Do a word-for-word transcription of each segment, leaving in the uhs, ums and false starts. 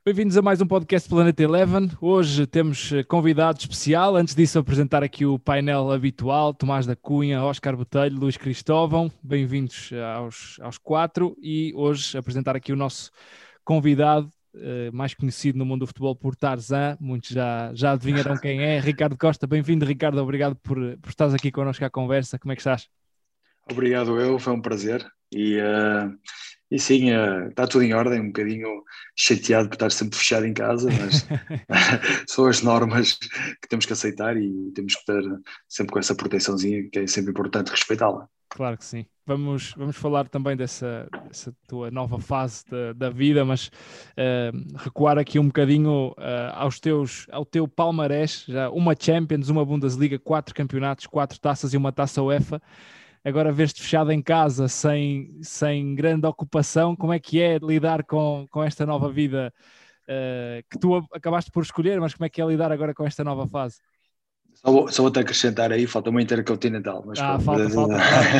Bem-vindos a mais um podcast Planeta Eleven. Hoje temos convidado especial. Antes disso, apresentar aqui o painel habitual: Tomás da Cunha, Oscar Botelho, Luís Cristóvão. Bem-vindos aos, aos quatro. E hoje apresentar aqui o nosso convidado, eh, mais conhecido no mundo do futebol por Tarzan. Muitos já, já adivinharão quem é. Ricardo Costa. Bem-vindo, Ricardo. Obrigado por, por estares aqui connosco à conversa. Como é que estás? Obrigado eu, foi um prazer. E, uh, e sim, uh, está tudo em ordem, um bocadinho chateado por estar sempre fechado em casa, mas são as normas que temos que aceitar e temos que estar sempre com essa proteçãozinha, que é sempre importante respeitá-la. Claro que sim. Vamos, vamos falar também dessa, dessa tua nova fase da, da vida, mas uh, recuar aqui um bocadinho uh, aos teus, ao teu palmarés, já uma Champions, uma Bundesliga, quatro campeonatos, quatro taças e uma taça UEFA. Agora vês-te fechado em casa, sem, sem grande ocupação. Como é que é lidar com, com esta nova vida uh, que tu acabaste por escolher, mas como é que é lidar agora com esta nova fase? Só vou, só vou ter que acrescentar aí, falta uma intercontinental. Mas ah, pronto. falta, falta, claro.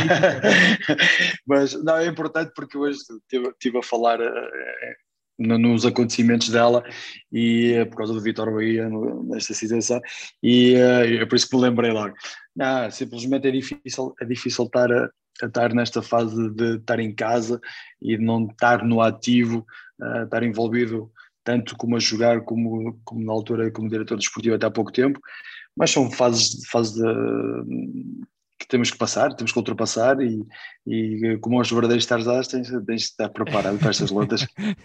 Mas não, é importante porque hoje estive, estive a falar uh, nos acontecimentos dela e uh, por causa do Vitor Bahia nesta situação, e uh, é por isso que me lembrei logo. Não, simplesmente é difícil, é difícil estar, a, a estar nesta fase de estar em casa e de não estar no ativo, uh, estar envolvido tanto como a jogar como, como na altura como diretor desportivo até há pouco tempo. Mas são fases, fases de, que temos que passar, temos que ultrapassar e, e como os verdadeiros Tarzans tens, tens de estar preparado para estas lutas.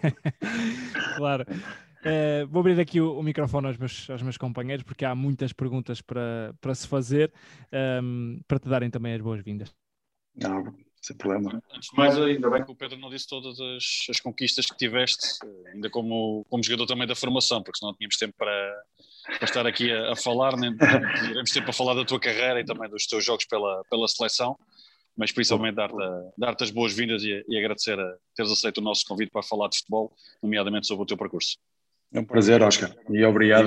Claro. Uh, vou abrir aqui o, o microfone aos meus, aos meus companheiros porque há muitas perguntas para, para se fazer, um, para te darem também as boas-vindas. Não, sem problema. Antes de mais, ainda bem que o Pedro não disse todas as, as conquistas que tiveste, ainda como, como jogador também da formação, porque senão não tínhamos tempo para, para estar aqui a, a falar, nem teremos tempo para falar da tua carreira e também dos teus jogos pela, pela seleção, mas principalmente dar-te, dar-te as boas-vindas e, e agradecer a teres aceito o nosso convite para falar de futebol, nomeadamente sobre o teu percurso. É um prazer, Oscar, e obrigado.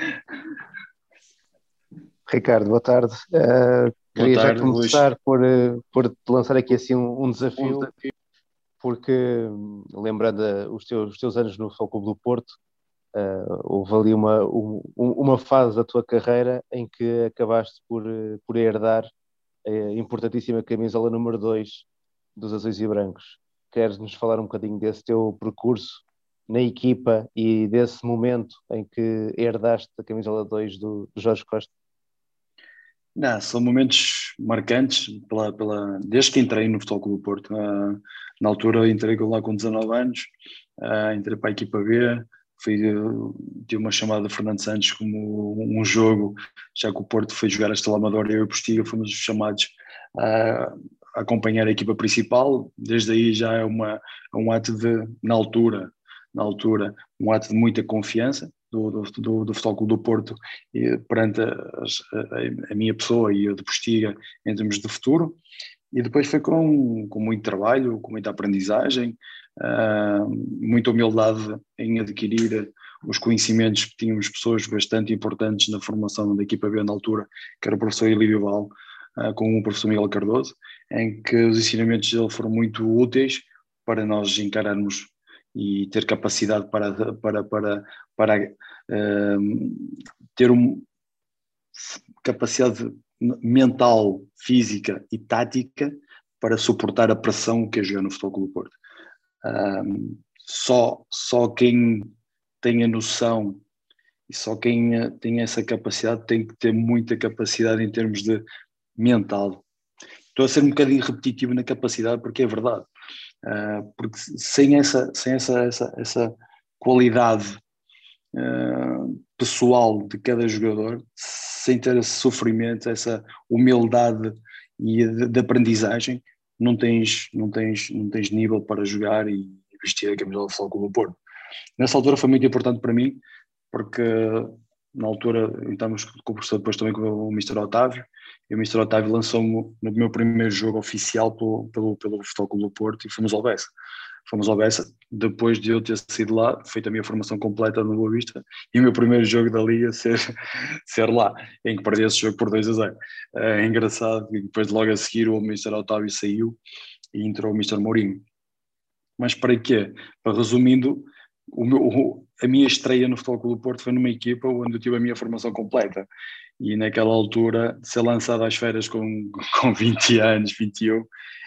Ricardo, boa tarde. Uh, queria boa tarde, já começar por, uh, por te lançar aqui assim um, um, desafio, um desafio, porque lembrando uh, os, teus, os teus anos no Futebol Clube do Porto, uh, houve ali uma, um, uma fase da tua carreira em que acabaste por, uh, por herdar a importantíssima camisola número dois dos Azuis e Brancos. Queres-nos falar um bocadinho desse teu percurso na equipa e desse momento em que herdaste a camisola dois do, do Jorge Costa? Não, são momentos marcantes pela, pela, desde que entrei no Futebol Clube do Porto. Uh, na altura entrei lá com dezanove anos, uh, entrei para a equipa B, fui, uh, tive uma chamada de Fernando Santos como um jogo, já que o Porto foi jogar a Estrela Amadora e eu e o Postiga fomos chamados uh, a acompanhar a equipa principal. Desde aí já é uma, um ato de, na altura, na altura, um ato de muita confiança do, do, do, do Futebol Clube do Porto e, perante a, a, a minha pessoa e a de Postiga em termos de futuro. E depois foi com, com muito trabalho, com muita aprendizagem, uh, muita humildade em adquirir os conhecimentos que tínhamos pessoas bastante importantes na formação da equipa B na altura, que era o professor Elívio Val, uh, com o professor Miguel Cardoso, em que os ensinamentos dele foram muito úteis para nós encararmos e ter capacidade para, para, para, para uh, ter uma capacidade mental, física e tática para suportar a pressão que é jogar no Futebol Clube do Porto. Uh, só, só quem tem a noção e só quem tem essa capacidade tem que ter muita capacidade em termos de mental. Estou a ser um bocadinho repetitivo na capacidade porque é verdade. Uh, porque sem essa, sem essa, essa, essa qualidade uh, pessoal de cada jogador, sem ter esse sofrimento, essa humildade e de, de aprendizagem, não tens, não, tens, não tens nível para jogar e vestir a camisola de Futebol Clube do Porto. Nessa altura foi muito importante para mim, porque na altura estávamos com o professor, depois também com o mister Otávio, e o mister Otávio lançou-me no meu primeiro jogo oficial pelo, pelo, pelo Futebol Clube do Porto e fomos ao Bessa. Fomos ao Bessa, depois de eu ter saído lá, feito a minha formação completa no Boa Vista, e o meu primeiro jogo da Liga ser, ser lá, em que perdi esse jogo por dois a zero. É engraçado, e depois logo a seguir o mister Otávio saiu e entrou o mister Mourinho. Mas para quê? Para resumindo, o meu, a minha estreia no Futebol Clube do Porto foi numa equipa onde eu tive a minha formação completa. E naquela altura, ser lançado às férias com, com vinte anos, vinte e um,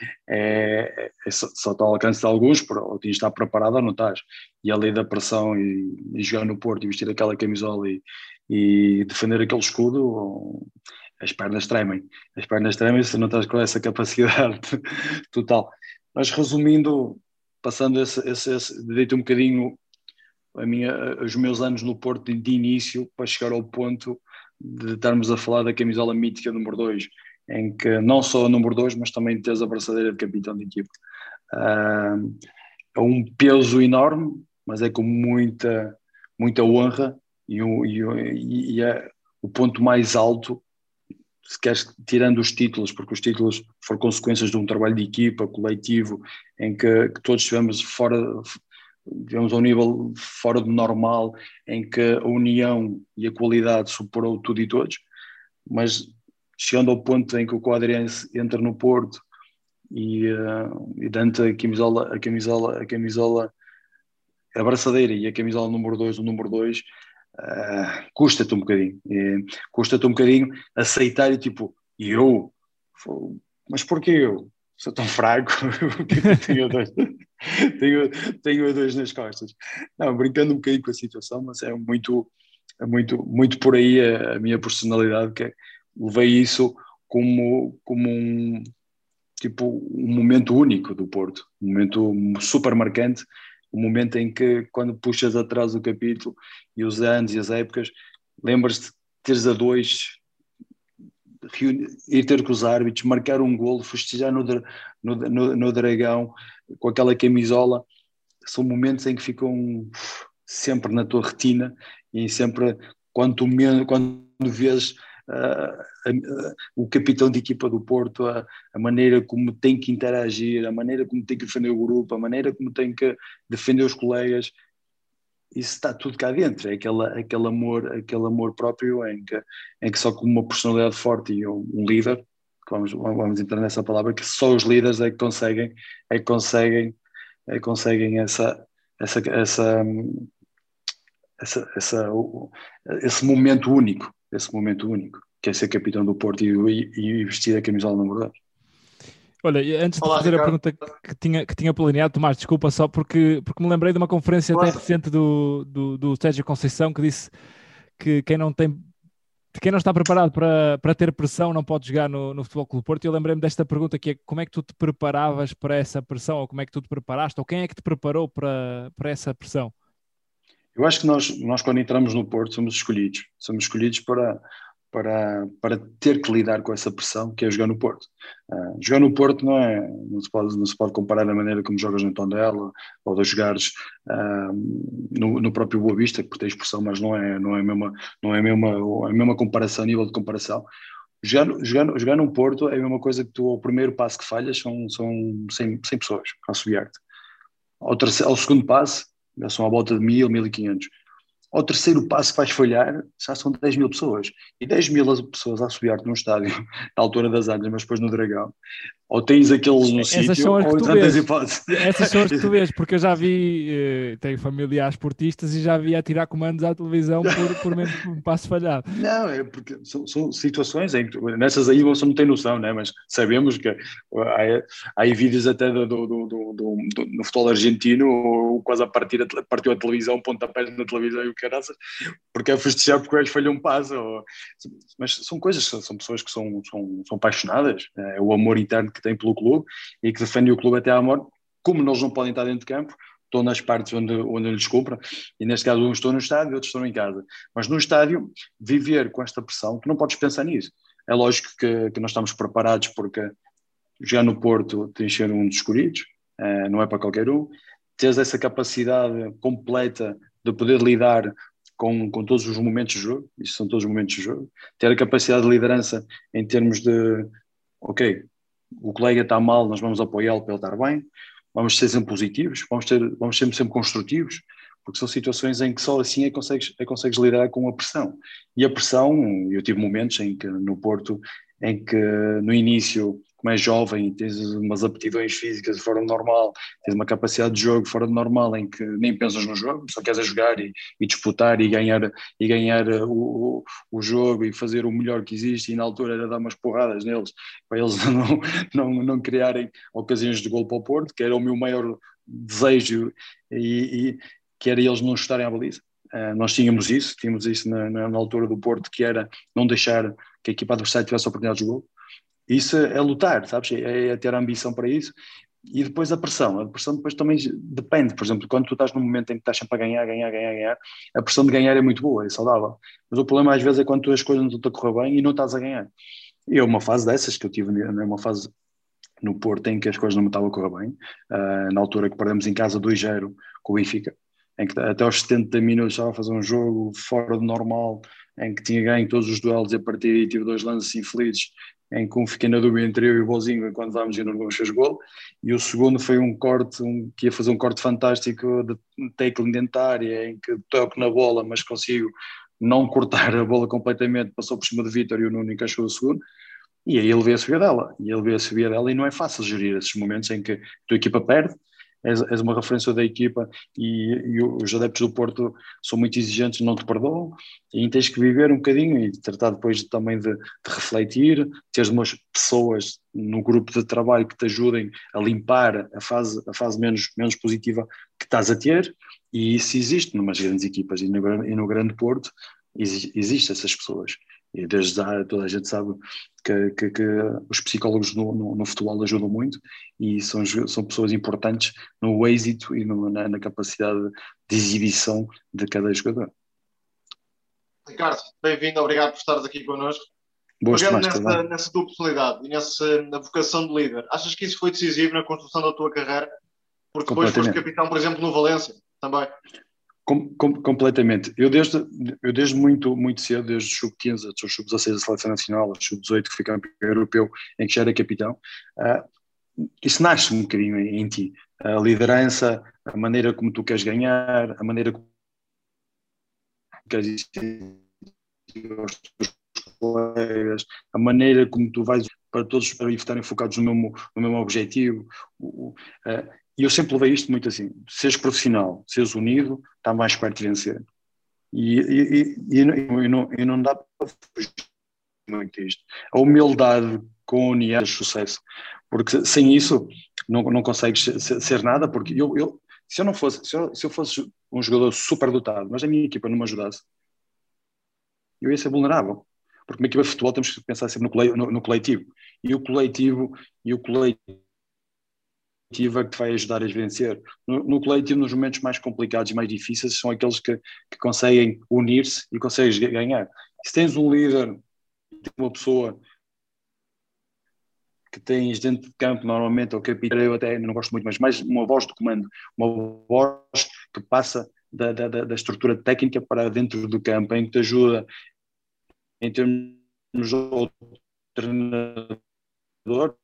é, é só, só está ao alcance de alguns, ou tinhas de estar preparado ou não estás. E a lei da pressão e, e jogar no Porto e vestir aquela camisola e, e defender aquele escudo, as pernas tremem. As pernas tremem se não estás com essa capacidade total. Mas resumindo, passando esse, esse, esse deito um bocadinho a minha, os meus anos no Porto de, de início, para chegar ao ponto de estarmos a falar da camisola mítica número dois, em que não só a número dois, mas também tens a braçadeira de capitão de equipa. Uh, é um peso enorme, mas é com muita, muita honra e, e, e é o ponto mais alto, se queres, tirando os títulos, porque os títulos foram consequências de um trabalho de equipa, coletivo, em que, que todos estivemos fora, digamos, a um nível fora do normal, em que a união e a qualidade superou tudo e todos, mas chegando ao ponto em que o Quadrense entra no Porto e, uh, e dando a camisola, a camisola, a camisola, a braçadeira e a camisola número dois, o número dois, uh, custa-te um bocadinho, e, custa-te um bocadinho aceitar e tipo, e eu? Mas porquê eu? Sou tão fraco, porque eu tenho dois, tenho, tenho dois nas costas. Não, brincando um bocadinho com a situação, mas é muito, é muito, muito por aí a, a minha personalidade, que é, levei isso como, como um, tipo, um momento único do Porto, um momento super marcante, um momento em que quando puxas atrás o capítulo e os anos e as épocas, lembras-te de teres a dois, ir ter com os árbitros, marcar um golo, festejar no, no, no, no Dragão, com aquela camisola, são momentos em que ficam sempre na tua retina e sempre, quando, quando vês uh, uh, o capitão de equipa do Porto, a, a maneira como tem que interagir, a maneira como tem que defender o grupo, a maneira como tem que defender os colegas, isso está tudo cá dentro, é aquele, aquele, amor, aquele amor próprio em que, em que só com uma personalidade forte e um, um líder, vamos, vamos entrar nessa palavra, que só os líderes é que conseguem, é que conseguem, é que conseguem essa, essa, essa, essa, essa, esse momento único, esse momento único, que é ser capitão do Porto e, e, e vestir a camisola número dois. Olha, antes de Olá, fazer Ricardo. a pergunta que tinha, que tinha planeado, Tomás, desculpa só, porque, porque me lembrei de uma conferência até Nossa. recente do, do, do Sérgio Conceição, que disse que quem não tem, quem não está preparado para, para ter pressão não pode jogar no, no Futebol Clube do Porto. E eu lembrei-me desta pergunta, que é como é que tu te preparavas para essa pressão, ou como é que tu te preparaste, ou quem é que te preparou para, para essa pressão? Eu acho que nós, nós quando entramos no Porto somos escolhidos, somos escolhidos para... Para, para ter que lidar com essa pressão que é jogar no Porto. Uh, jogar no Porto não, é, não, se pode, não se pode comparar da maneira como jogas no Tondela ou de jogares uh, no, no próprio Boa Vista, porque tens pressão, mas não é, não é, a, mesma, não é a, mesma, a mesma comparação, a nível de comparação. Jogar, jogar, jogar no Porto é a mesma coisa que tu, ao primeiro passo que falhas, são, são cem, cem pessoas a assobiar-te. Ao, terceiro, ao segundo passo, já são à volta de mil, mil e quinhentos. Ao terceiro passo que vais falhar, já são dez mil pessoas. E dez mil pessoas a assobiar-te num estádio, na altura das Andas, mas depois no Dragão. Ou tens aqueles no Essas sítio, são as ou que tu não tens vês. hipótese. Essas são as que tu vês, porque eu já vi, eh, tenho familiares portistas e já vi a tirar comandos à televisão por, por menos um passo falhado. Não, é porque são, são situações em que, nessas aí você não tem noção, né? Mas sabemos que há, há aí vídeos até do, do, do, do, do, no futebol argentino, quase a partir a, partiu a televisão, pontapés na televisão e o caraças, porque é festejar porque o gajo falhou um passo. Ou, mas são coisas, são pessoas que são, são, são apaixonadas, é o amor interno que têm pelo clube e que defendem o clube até à morte. Como eles não podem estar dentro de campo, estão nas partes onde, onde lhes compra, e neste caso uns estão no estádio e outros estão em casa. Mas no estádio, viver com esta pressão, tu não podes pensar nisso. É lógico que, que nós estamos preparados, porque jogar no Porto tem de ser um dos escolhidos, é, não é para qualquer um. Teres essa capacidade completa de poder lidar com, com todos os momentos de jogo, isso são todos os momentos de jogo. Ter a capacidade de liderança em termos de, ok, o colega está mal, nós vamos apoiá-lo para ele estar bem, vamos ser sempre positivos, vamos, ter, vamos ser sempre construtivos, porque são situações em que só assim é que consegues, é que consegues lidar com a pressão. E a pressão, eu tive momentos em que no Porto, em que no início como és jovem e tens umas aptidões físicas fora do normal, tens uma capacidade de jogo fora do normal em que nem pensas no jogo, só queres a jogar e, e disputar e ganhar, e ganhar o, o jogo e fazer o melhor que existe, e na altura era dar umas porradas neles para eles não, não, não criarem ocasiões de gol para o Porto, que era o meu maior desejo, e, e que era eles não chutarem à baliza. Uh, nós tínhamos isso, tínhamos isso na, na, na altura do Porto, que era não deixar que a equipa adversária tivesse a oportunidade de jogo. Isso é lutar, sabes? É, é ter a ambição para isso. E depois a pressão. A pressão depois também depende. Por exemplo, quando tu estás num momento em que estás sempre a ganhar, ganhar, ganhar, ganhar, a pressão de ganhar é muito boa, é saudável. Mas o problema às vezes é quando as coisas não estão a correr bem e não estás a ganhar. E é uma fase dessas que eu tive, é uma fase no Porto em que as coisas não me estavam a correr bem. Uh, na altura que perdemos em casa dois zero com o Benfica, em que até aos setenta minutos estava a fazer um jogo fora do normal, em que tinha ganho todos os duelos e a partir daí tive dois lances infelizes, em que um fiquei na dúvida entre eu e o Bozinho enquanto estávamos e não fez gol, e o segundo foi um corte, um, que ia fazer um corte fantástico de tackling dentária, em que toco na bola, mas consigo não cortar a bola completamente, passou por cima do Vítor e o Nuno encaixou o segundo, e aí ele veio a subir dela, e ele veio a subir dela, e não é fácil gerir esses momentos em que a tua equipa perde, És, és uma referência da equipa e, e os adeptos do Porto são muito exigentes, não te perdoam, e tens que viver um bocadinho e tratar depois também de, de refletir, teres umas pessoas no grupo de trabalho que te ajudem a limpar a fase, a fase menos, menos positiva que estás a ter, e isso existe numas grandes equipas, e no, e no Grande Porto existem essas pessoas. E desde já toda a gente sabe que, que, que os psicólogos no, no, no futebol ajudam muito e são, são pessoas importantes no êxito e no, na, na capacidade de exibição de cada jogador. Ricardo, bem-vindo, obrigado por estares aqui connosco. Gosto Pegando mais, nessa, nessa tua personalidade e nessa na vocação de líder, achas que isso foi decisivo na construção da tua carreira? Porque depois foste capitão, por exemplo, no Valência, também. Com, com, completamente. Eu desde, eu desde muito, muito cedo, desde os sub quinze, aos sub dezasseis da Seleção Nacional, aos sub dezoito que fui campeão europeu, em que já era capitão, uh, isso nasce um bocadinho em, em ti. A liderança, a maneira como tu queres ganhar, a maneira como queres existir aos teus colegas, a maneira como tu vais para todos para estarem focados no mesmo, no mesmo objetivo. Uh, E eu sempre levei isto muito assim, seres profissional, seres unido, está mais perto de vencer. E, e, e, e, não, e, não, e não dá para fugir muito isto. A humildade com a união é sucesso, porque sem isso não, não consegues ser, ser nada, porque eu, eu, se eu não fosse, se eu, se eu fosse um jogador super dotado, mas a minha equipa não me ajudasse, eu ia ser vulnerável. Porque uma equipa de futebol temos que pensar sempre no, no, no coletivo. E o coletivo, e o coletivo que te vai ajudar a vencer. No, no coletivo, nos momentos mais complicados e mais difíceis, são aqueles que, que conseguem unir-se e consegues ganhar. Se tens um líder, uma pessoa que tens dentro de campo, normalmente, ou capitão, eu até não gosto muito, mas mais uma voz de comando, uma voz que passa da, da, da estrutura técnica para dentro do campo, em que te ajuda em termos de treinador,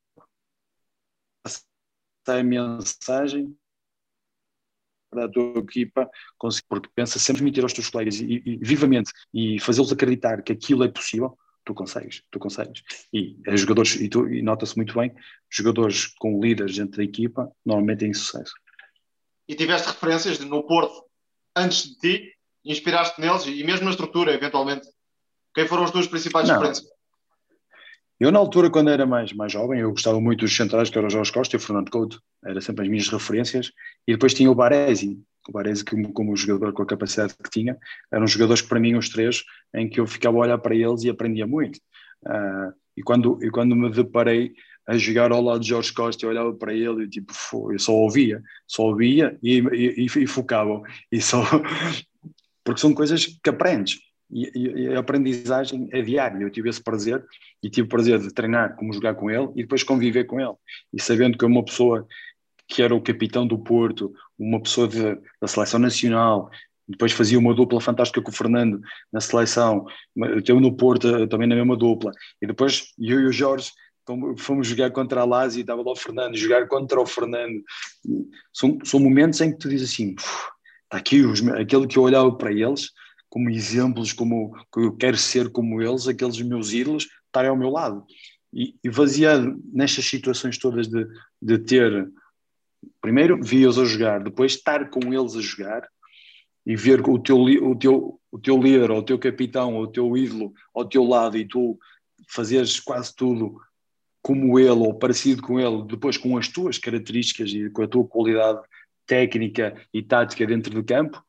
a mensagem para a tua equipa, porque pensa sempre mentir aos teus colegas e, e vivamente, e fazê-los acreditar que aquilo é possível, tu consegues, tu consegues. E é jogadores, e, tu, e nota-se muito bem, jogadores com líderes dentro da equipa, normalmente têm sucesso. E tiveste referências no Porto antes de ti, inspiraste neles e mesmo na estrutura, eventualmente. Quem foram as tuas principais Não. referências? Eu, na altura, quando era mais, mais jovem, eu gostava muito dos centrais, que era o Jorge Costa e o Fernando Couto. Era sempre as minhas referências. E depois tinha o Baresi. O Baresi, como, como jogador com a capacidade que tinha, eram jogadores que, para mim, os três, em que eu ficava a olhar para eles e aprendia muito. Uh, e, quando, e quando me deparei a jogar ao lado de Jorge Costa, eu olhava para ele e, tipo, eu só ouvia. Só ouvia e, e, e, e focava. E só... Porque são coisas que aprendes. E, e a aprendizagem é diária. Eu tive esse prazer e tive o prazer de treinar, como jogar com ele e depois conviver com ele. E sabendo que é uma pessoa que era o capitão do Porto, uma pessoa de, da seleção nacional, depois fazia uma dupla fantástica com o Fernando na seleção, eu no Porto também na mesma dupla. E depois eu e o Jorge fomos jogar contra a Lazio e estava lá o Fernando, jogar contra o Fernando. São, são momentos em que tu dizes assim, está aqui os, aquele que eu olhava para eles como exemplos, como que eu quero ser como eles, aqueles meus ídolos, estarem ao meu lado. E, e baseado nestas situações todas de, de ter, primeiro, vi-os a jogar, depois estar com eles a jogar e ver o teu, o teu, o teu líder, ou o teu capitão, ou o teu ídolo ao teu lado e tu fazeres quase tudo como ele ou parecido com ele, depois com as tuas características e com a tua qualidade técnica e tática dentro do campo,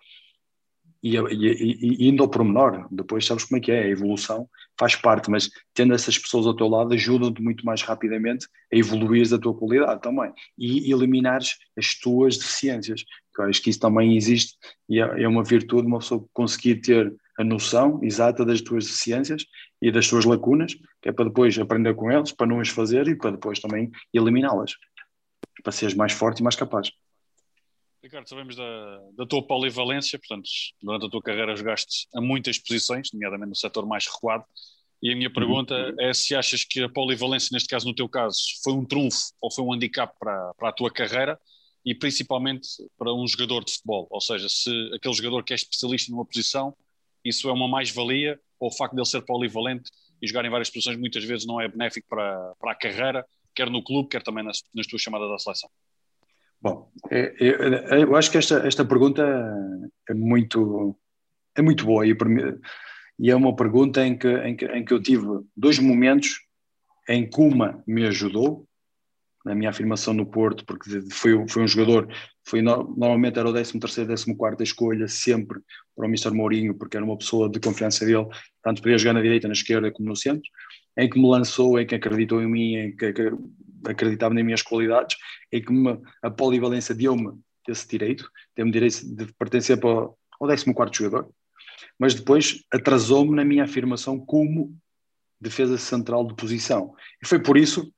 e, e, e indo ao pormenor, depois sabes como é que é, a evolução faz parte, mas tendo essas pessoas ao teu lado ajudam-te muito mais rapidamente a evoluires a tua qualidade também e eliminares as tuas deficiências. Eu acho que isso também existe e é, é uma virtude uma pessoa conseguir ter a noção exata das tuas deficiências e das tuas lacunas, que é para depois aprender com eles, para não as fazer e para depois também eliminá-las, para seres mais forte e mais capaz. Ricardo, sabemos da, da tua polivalência, portanto, durante a tua carreira jogaste a muitas posições, nomeadamente no setor mais recuado, e a minha pergunta uhum. é se achas que a polivalência, neste caso, no teu caso, foi um trunfo ou foi um handicap para, para a tua carreira e principalmente para um jogador de futebol, ou seja, se aquele jogador que é especialista numa posição, isso é uma mais-valia, ou o facto de ele ser polivalente e jogar em várias posições muitas vezes não é benéfico para, para a carreira, quer no clube, quer também nas, nas tuas chamadas à seleção? Bom, eu, eu acho que esta, esta pergunta é muito, é muito boa e, e é uma pergunta em que, em, que, em que eu tive dois momentos em que uma me ajudou na minha afirmação no Porto, porque foi, foi um jogador, foi, normalmente era o décimo terceiro, décimo quarto escolha sempre para o mister Mourinho, porque era uma pessoa de confiança dele, tanto podia jogar na direita, na esquerda como no centro, em que me lançou, em que acreditou em mim, em que acreditava nas minhas qualidades, em que me, a polivalência deu-me esse direito, deu-me direito de pertencer para o, ao décimo quarto jogador, mas depois atrasou-me na minha afirmação como defesa central de posição. E foi por isso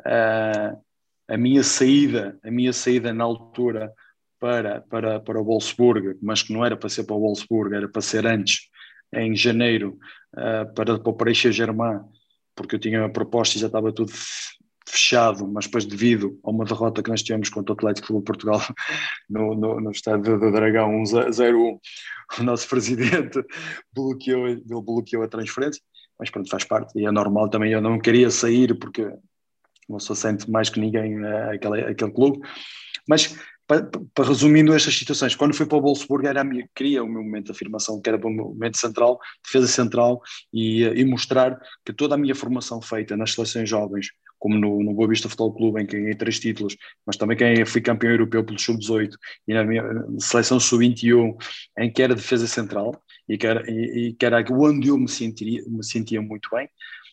uh, a minha saída, a minha saída na altura para, para, para o Wolfsburg, mas que não era para ser para o Wolfsburg, era para ser antes, em janeiro, uh, para, para o Paris Saint-Germain, porque eu tinha uma proposta e já estava tudo fechado, mas depois devido a uma derrota que nós tivemos contra o Atlético Clube de Portugal no, no, no estádio do Dragão um zero um, o nosso presidente bloqueou, bloqueou a transferência, mas pronto, faz parte e é normal também, eu não queria sair porque não sou sente mais que ninguém uh, aquele, aquele clube, mas para, para resumindo estas situações, quando fui para o Wolfsburg era a minha, queria o meu momento de afirmação, que era para o meu momento central, defesa central e, e mostrar que toda a minha formação feita nas seleções jovens, como no, no Boa Vista Futebol Clube, em que ganhei três títulos, mas também que fui campeão europeu pelo sub dezoito e na minha seleção sub vinte e um, em que era defesa central e que era, e, e que era onde eu me, sentiria, me sentia muito bem,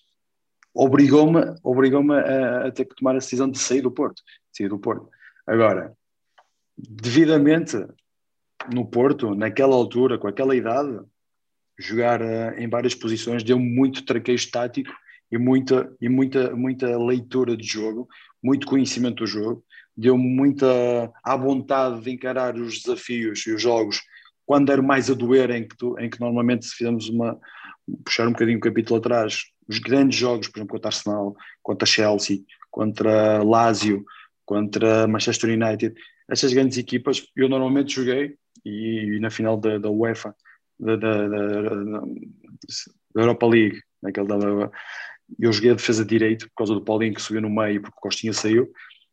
obrigou-me, obrigou-me a, a ter que tomar a decisão de sair do Porto, de sair do Porto. Agora, devidamente no Porto, naquela altura, com aquela idade, jogar uh, em várias posições deu-me muito traquejo tático e muita, e muita, muita leitura de jogo, muito conhecimento do jogo, deu-me muita à vontade de encarar os desafios e os jogos quando era mais a doer, em que, tu, em que normalmente se fizemos uma, puxar um bocadinho o capítulo atrás, os grandes jogos, por exemplo, contra Arsenal, contra Chelsea, contra Lazio, contra Manchester United, essas grandes equipas, eu normalmente joguei, e, e na final da, da UEFA, da, da, da, da Europa League, naquele da, eu joguei a defesa de direito, por causa do Paulinho que subiu no meio, porque o Costinha saiu,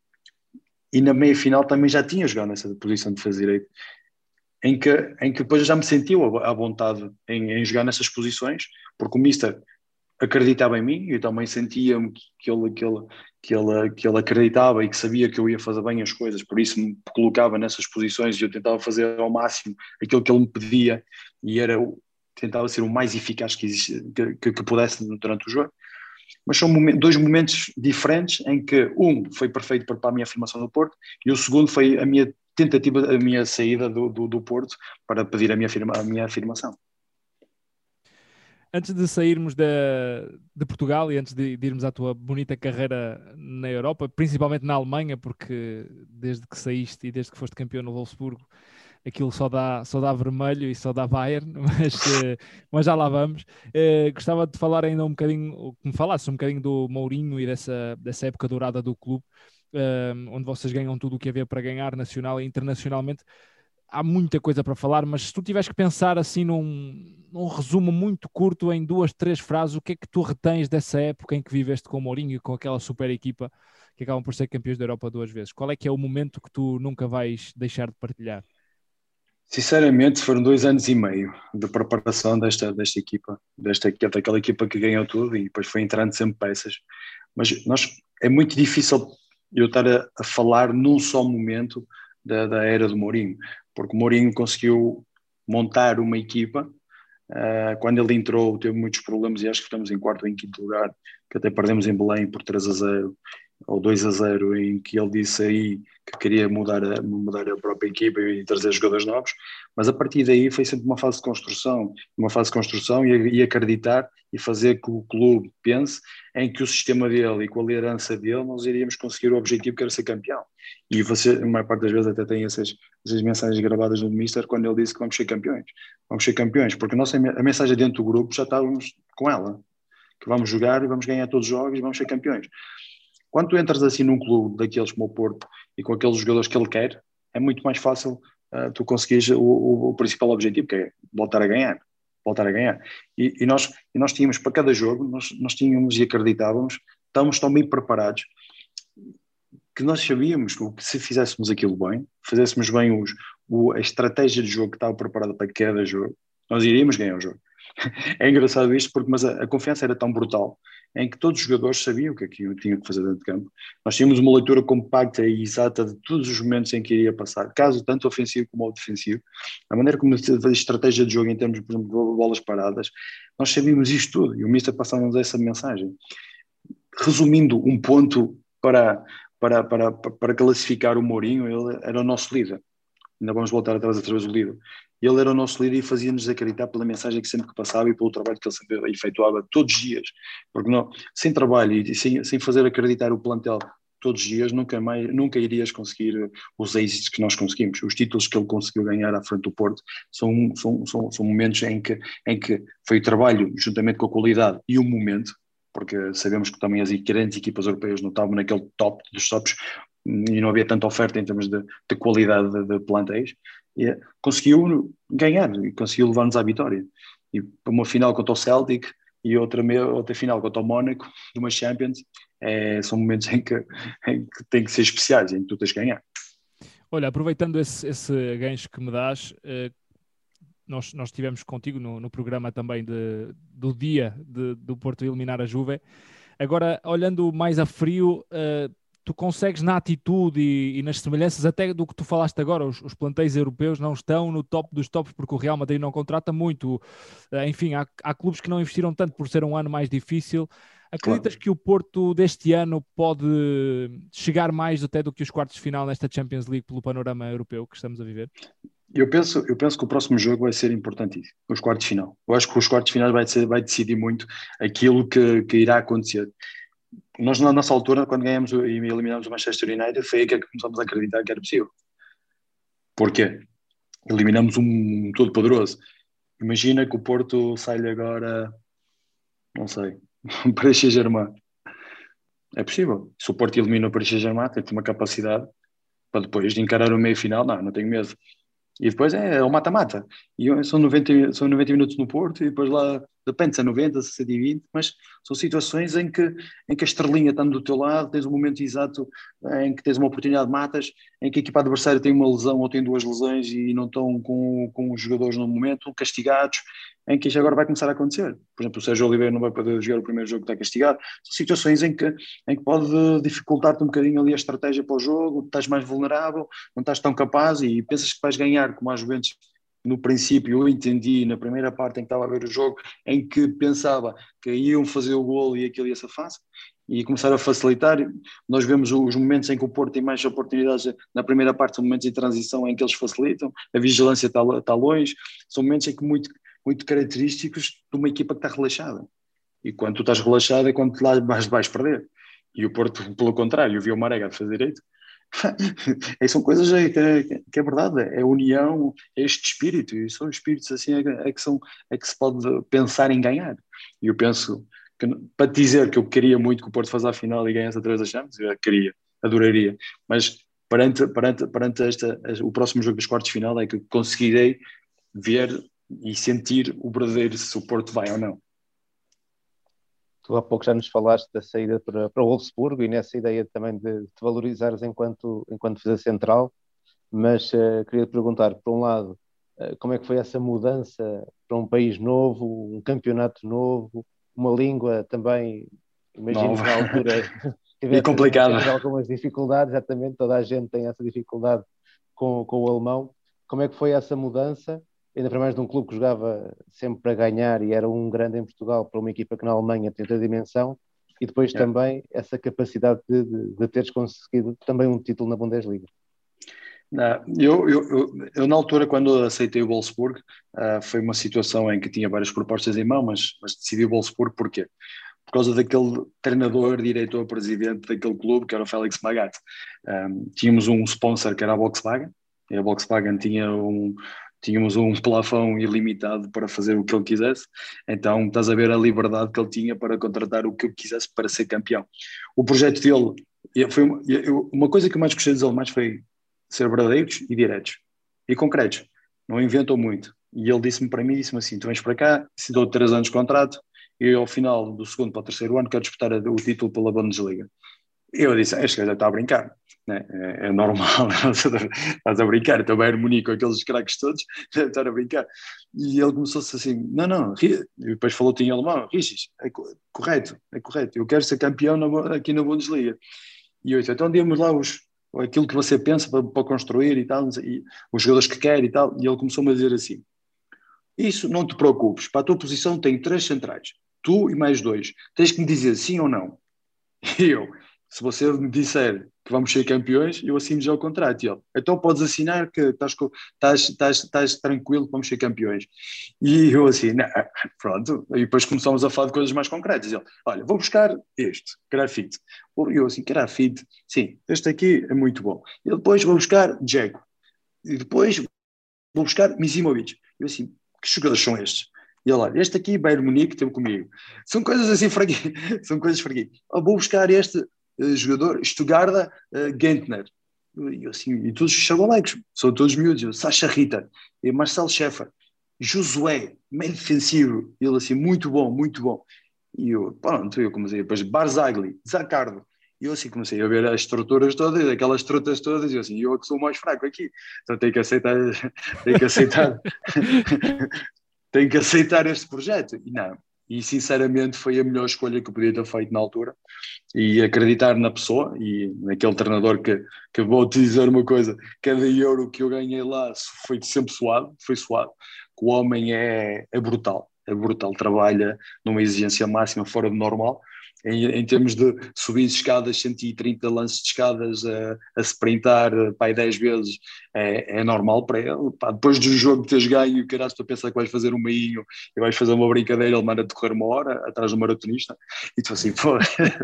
e na meia-final também já tinha jogado nessa posição de defesa de direito, em que, em que depois eu já me sentia à vontade em, em jogar nessas posições, porque o Mister acreditava em mim, e eu também sentia-me que ele, que, ele, que, ele, que ele acreditava e que sabia que eu ia fazer bem as coisas, por isso me colocava nessas posições e eu tentava fazer ao máximo aquilo que ele me pedia e era, tentava ser o mais eficaz que, existe, que, que, que pudesse durante o jogo. Mas são momentos, dois momentos diferentes em que um foi perfeito para a minha afirmação do Porto e o segundo foi a minha tentativa, a minha saída do, do, do Porto para pedir a minha, afirma, a minha afirmação. Antes de sairmos de, de Portugal e antes de, de irmos à tua bonita carreira na Europa, principalmente na Alemanha, porque desde que saíste e desde que foste campeão no Wolfsburgo, aquilo só dá, só dá vermelho e só dá Bayern, mas, mas já lá vamos. Uh, gostava de falar ainda um bocadinho, que me falasses um bocadinho do Mourinho e dessa, dessa época dourada do clube, uh, onde vocês ganham tudo o que havia para ganhar, nacional e internacionalmente. Há muita coisa para falar, mas se tu tiveres que pensar assim num, um resumo muito curto em duas, três frases, o que é que tu retens dessa época em que viveste com o Mourinho e com aquela super equipa que acabam por ser campeões da Europa duas vezes? Qual é que é o momento que tu nunca vais deixar de partilhar? Sinceramente, foram dois anos e meio de preparação desta, desta equipa, desta, daquela equipa que ganhou tudo e depois foi entrando sempre peças. Mas nós, é muito difícil eu estar a, a falar num só momento da, da era do Mourinho, porque o Mourinho conseguiu montar uma equipa. Uh, quando ele entrou teve muitos problemas e acho que estamos em quarto ou em quinto lugar, que até perdemos em Belém por três a zero ou dois a zero, em que ele disse aí que queria mudar a, mudar a própria equipa e trazer jogadores novos, mas a partir daí foi sempre uma fase de construção, uma fase de construção e, e acreditar e fazer que o clube pense em que o sistema dele e com a liderança dele nós iríamos conseguir o objetivo que era ser campeão. E você, a maior parte das vezes até tem essas, essas mensagens gravadas no Mister quando ele disse que vamos ser campeões, vamos ser campeões, porque a, nossa, a mensagem dentro do grupo já estávamos com ela, que vamos jogar e vamos ganhar todos os jogos e vamos ser campeões. Quando tu entras assim num clube daqueles como o Porto e com aqueles jogadores que ele quer, é muito mais fácil uh, tu conseguires o, o, o principal objetivo, que é voltar a ganhar. Voltar a ganhar. E, e, nós, e nós tínhamos, para cada jogo, nós, nós tínhamos e acreditávamos, estávamos tão bem preparados, que nós sabíamos que se fizéssemos aquilo bem, fizéssemos bem os, o, a estratégia de jogo que estava preparada para cada jogo, nós iríamos ganhar o jogo. É engraçado isto, porque, mas a, a confiança era tão brutal, em que todos os jogadores sabiam o que é que tinham que fazer dentro de campo. Nós tínhamos uma leitura compacta e exata de todos os momentos em que iria passar, caso tanto ofensivo como defensivo, a maneira como fazia estratégia de jogo em termos, por exemplo, de bolas paradas, nós sabíamos isto tudo, e o Mister passava-nos essa mensagem. Resumindo um ponto para, para, para, para classificar o Mourinho, ele era o nosso líder. Ainda vamos voltar atrás através do líder. Ele era o nosso líder e fazia-nos acreditar pela mensagem que sempre que passava e pelo trabalho que ele sempre efetuava todos os dias. Porque não, sem trabalho e sem, sem fazer acreditar o plantel todos os dias, nunca, mais, nunca irias conseguir os êxitos que nós conseguimos. Os títulos que ele conseguiu ganhar à frente do Porto são, são, são, são momentos em que, em que foi o trabalho, juntamente com a qualidade e o momento, porque sabemos que também as grandes equipas europeias não estavam naquele top dos tops e não havia tanta oferta em termos de, de qualidade de, de plantéis, e conseguiu ganhar e conseguiu levar-nos à vitória. E uma final contra o Celtic e outra, outra final contra o Mónaco de uma Champions, é, são momentos em que, em que têm que ser especiais, em que tu tens que ganhar. Olha, aproveitando esse, esse gancho que me dás, eh, nós, nós estivemos contigo no, no programa também de, do dia de, do Porto eliminar a Juve. Agora, olhando mais a frio, uh, tu consegues na atitude e, e nas semelhanças até do que tu falaste agora, os, os plantéis europeus não estão no top dos tops porque o Real Madrid não contrata muito, uh, enfim, há, há clubes que não investiram tanto por ser um ano mais difícil. Acreditas claro. que o Porto deste ano pode chegar mais até do que os quartos de final nesta Champions League pelo panorama europeu que estamos a viver? Eu penso, eu penso que o próximo jogo vai ser importantíssimo, os quartos de final. Eu acho que os quartos de final vai, ser, vai decidir muito aquilo que, que irá acontecer. Nós, na nossa altura, quando ganhamos e eliminamos o Manchester United, foi aí que começamos a acreditar que era possível. Porquê? Eliminamos um todo-poderoso. Imagina que o Porto sai-lhe agora, não sei, um Paris Saint-Germain. É possível. Se o Porto elimina o Paris Saint-Germain, tem uma capacidade para depois de encarar o meio-final, não, não tenho medo. E depois é o mata-mata. E são noventa, são noventa minutos no Porto e depois lá, depende se é noventa, se é vinte, mas são situações em que, em que a estrelinha está do teu lado, tens um momento exato em que tens uma oportunidade, matas, em que a equipa adversária tem uma lesão ou tem duas lesões e não estão com, com os jogadores no momento, castigados, em que isto agora vai começar a acontecer. Por exemplo, o Sérgio Oliveira não vai poder jogar o primeiro jogo que está castigado. São situações em que, em que pode dificultar-te um bocadinho ali a estratégia para o jogo, estás mais vulnerável, não estás tão capaz e pensas que vais ganhar, como às Juventus no princípio eu entendi, na primeira parte em que estava a ver o jogo, em que pensava que iam fazer o golo e aquilo ia ser fácil, e começar a facilitar. Nós vemos os momentos em que o Porto tem mais oportunidades na primeira parte, são momentos de transição em que eles facilitam, a vigilância está, está longe, são momentos em que muito, muito característicos de uma equipa que está relaxada. E quando tu estás relaxado é quando lá vais, vais perder. E o Porto, pelo contrário, viu o Marega a fazer direito. É, são coisas que é, que é verdade, é união, é este espírito, e são espíritos assim é, é, que são, é que se pode pensar em ganhar. E eu penso, que, para te dizer que eu queria muito que o Porto fosse à final e ganhasse a três das Champions, eu queria, adoraria, mas perante, perante, perante esta, o próximo jogo dos quartos de final é que conseguirei ver e sentir o verdadeiro se o Porto vai ou não. Tu há pouco já nos falaste da saída para, para o Wolfsburgo e nessa ideia também de te valorizares enquanto, enquanto defesa central, mas uh, queria te perguntar, por um lado, uh, como é que foi essa mudança para um país novo, um campeonato novo, uma língua também, imagino Nova. que na altura e complicada. tivesse algumas dificuldades, exatamente, toda a gente tem essa dificuldade com, com o alemão. Como é que foi essa mudança? Ainda para mais de um clube que jogava sempre para ganhar e era um grande em Portugal, para uma equipa que na Alemanha tem outra dimensão, e depois é. também essa capacidade de, de, de teres conseguido também um título na Bundesliga. Não, eu, eu, eu, eu, na altura, quando aceitei o Wolfsburg, uh, foi uma situação em que tinha várias propostas em mão, mas, mas decidi o Wolfsburg porquê? Por causa daquele treinador, diretor, presidente daquele clube, que era o Felix Magath. Um, tínhamos um sponsor que era a Volkswagen, e a Volkswagen tinha um... tínhamos um plafão ilimitado para fazer o que ele quisesse, então estás a ver a liberdade que ele tinha para contratar o que ele quisesse para ser campeão. O projeto dele, foi uma, uma coisa que eu mais gostei dos alemães foi ser verdadeiros e diretos, e concretos, não inventam muito. E ele disse-me para mim, disse-me assim, tu vens para cá, se dou três anos de contrato, e ao final do segundo para o terceiro ano quero disputar o título pela Bundesliga. Eu disse, este gajo já está a brincar, né? é, é normal, estás a brincar, então Bayern Munique com aqueles craques todos, deve estar a brincar. E ele começou-se assim, não, não, e depois falou-te em alemão, Richis, é correto, é correto, eu quero ser campeão na, aqui na Bundesliga. E eu disse, então dê-me lá os, aquilo que você pensa para, para construir e tal, e os jogadores que quer e tal, e ele começou-me a dizer assim, isso não te preocupes, para a tua posição tem três centrais, tu e mais dois, tens que me dizer sim ou não. E eu... se você me disser que vamos ser campeões, eu assino já o contrato. E ele, então podes assinar que estás, estás, estás, estás tranquilo que vamos ser campeões. E eu assim, não, pronto. E depois começamos a falar de coisas mais concretas. E ele, olha, vou buscar este, grafite. E eu assim, grafite, sim, este aqui é muito bom. E depois vou buscar Dzeko. E depois vou buscar Misimovic. E eu assim, que jogadores são estes? E ele, olha, este aqui, Bayern Munique, teve comigo. São coisas assim fraguinhas. São coisas fraguinhas. Oh, vou buscar este... Uh, jogador, Stuttgart uh, Gentner, e eu assim, e todos os chavalecos, são todos miúdos, Sacha Ritter, e Marcel Schäfer, Josué, meio defensivo, ele assim, muito bom, muito bom, e eu, pronto, eu comecei, depois Barzagli, Zaccardo, e eu assim comecei a ver as estruturas todas, aquelas trutas todas, e eu assim, eu que sou o mais fraco aqui, então tenho que aceitar, tenho que aceitar, tenho que aceitar este projeto, e não, e sinceramente foi a melhor escolha que eu podia ter feito na altura, e acreditar na pessoa e naquele treinador que, que vou te dizer uma coisa, cada euro que eu ganhei lá foi sempre suado, foi suado, que o homem é, é brutal, é brutal, trabalha numa exigência máxima fora do normal, em, em termos de subir escadas, cento e trinta lances de escadas a, a sprintar pá, dez vezes, é, é normal para ele. Pá, depois do jogo que tens ganho, o caralho, tu pensas que vais fazer um meinho e vais fazer uma brincadeira, ele manda-te correr uma hora atrás do maratonista, e tu assim, pô...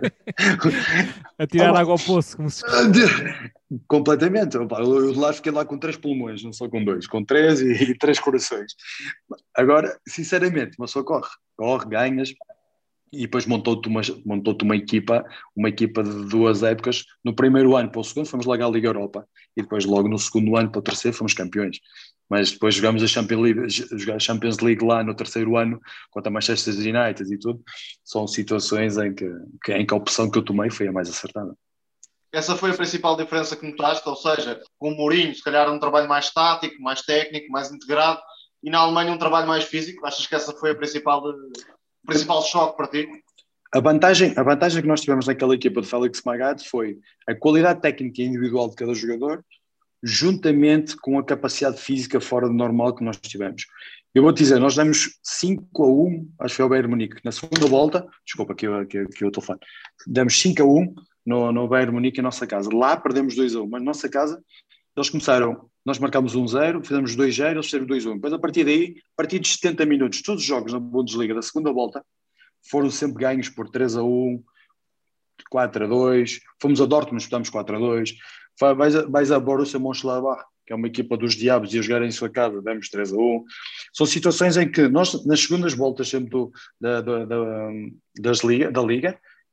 a tirar água ao poço, como se... completamente, eu de lá fiquei lá com três pulmões, não só com dois, com três e, e três corações. Agora, sinceramente, uma só corre, corre, ganhas, e depois montou-te uma, montou-te uma equipa, uma equipa de duas épocas. No primeiro ano para o segundo fomos logo à Liga Europa, e depois logo no segundo ano para o terceiro fomos campeões. Mas depois jogamos a Champions League, a Champions League lá no terceiro ano contra a Manchester United e tudo. São situações em que, em que a opção que eu tomei foi a mais acertada. Essa foi a principal diferença que notaste, ou seja, com o Mourinho, se calhar um trabalho mais tático, mais técnico, mais integrado, e na Alemanha um trabalho mais físico. Achas que essa foi a principal... o principal choque para ti? A vantagem, a vantagem que nós tivemos naquela equipa de Felix Magath foi a qualidade técnica e individual de cada jogador, juntamente com a capacidade física fora do normal que nós tivemos. Eu vou-te dizer, nós demos cinco a um, acho que foi ao Bayern Munique, na segunda volta, desculpa que eu, que, que eu estou falando, demos cinco a um no, no Bayern Munique em nossa casa. Lá perdemos dois a um, mas na nossa casa eles começaram, nós marcámos um zero, fizemos dois zero, eles fizeram dois a um. Depois a partir daí, a partir de setenta minutos, todos os jogos na Bundesliga da segunda volta foram sempre ganhos por três a um, quatro a dois, fomos a Dortmund, disputámos quatro a dois, vais a, vais a Borussia Mönchengladbach, que é uma equipa dos diabos, e a jogar em sua casa, demos três a um. São situações em que nós, nas segundas voltas sempre do, da, da, da, das liga, da Liga,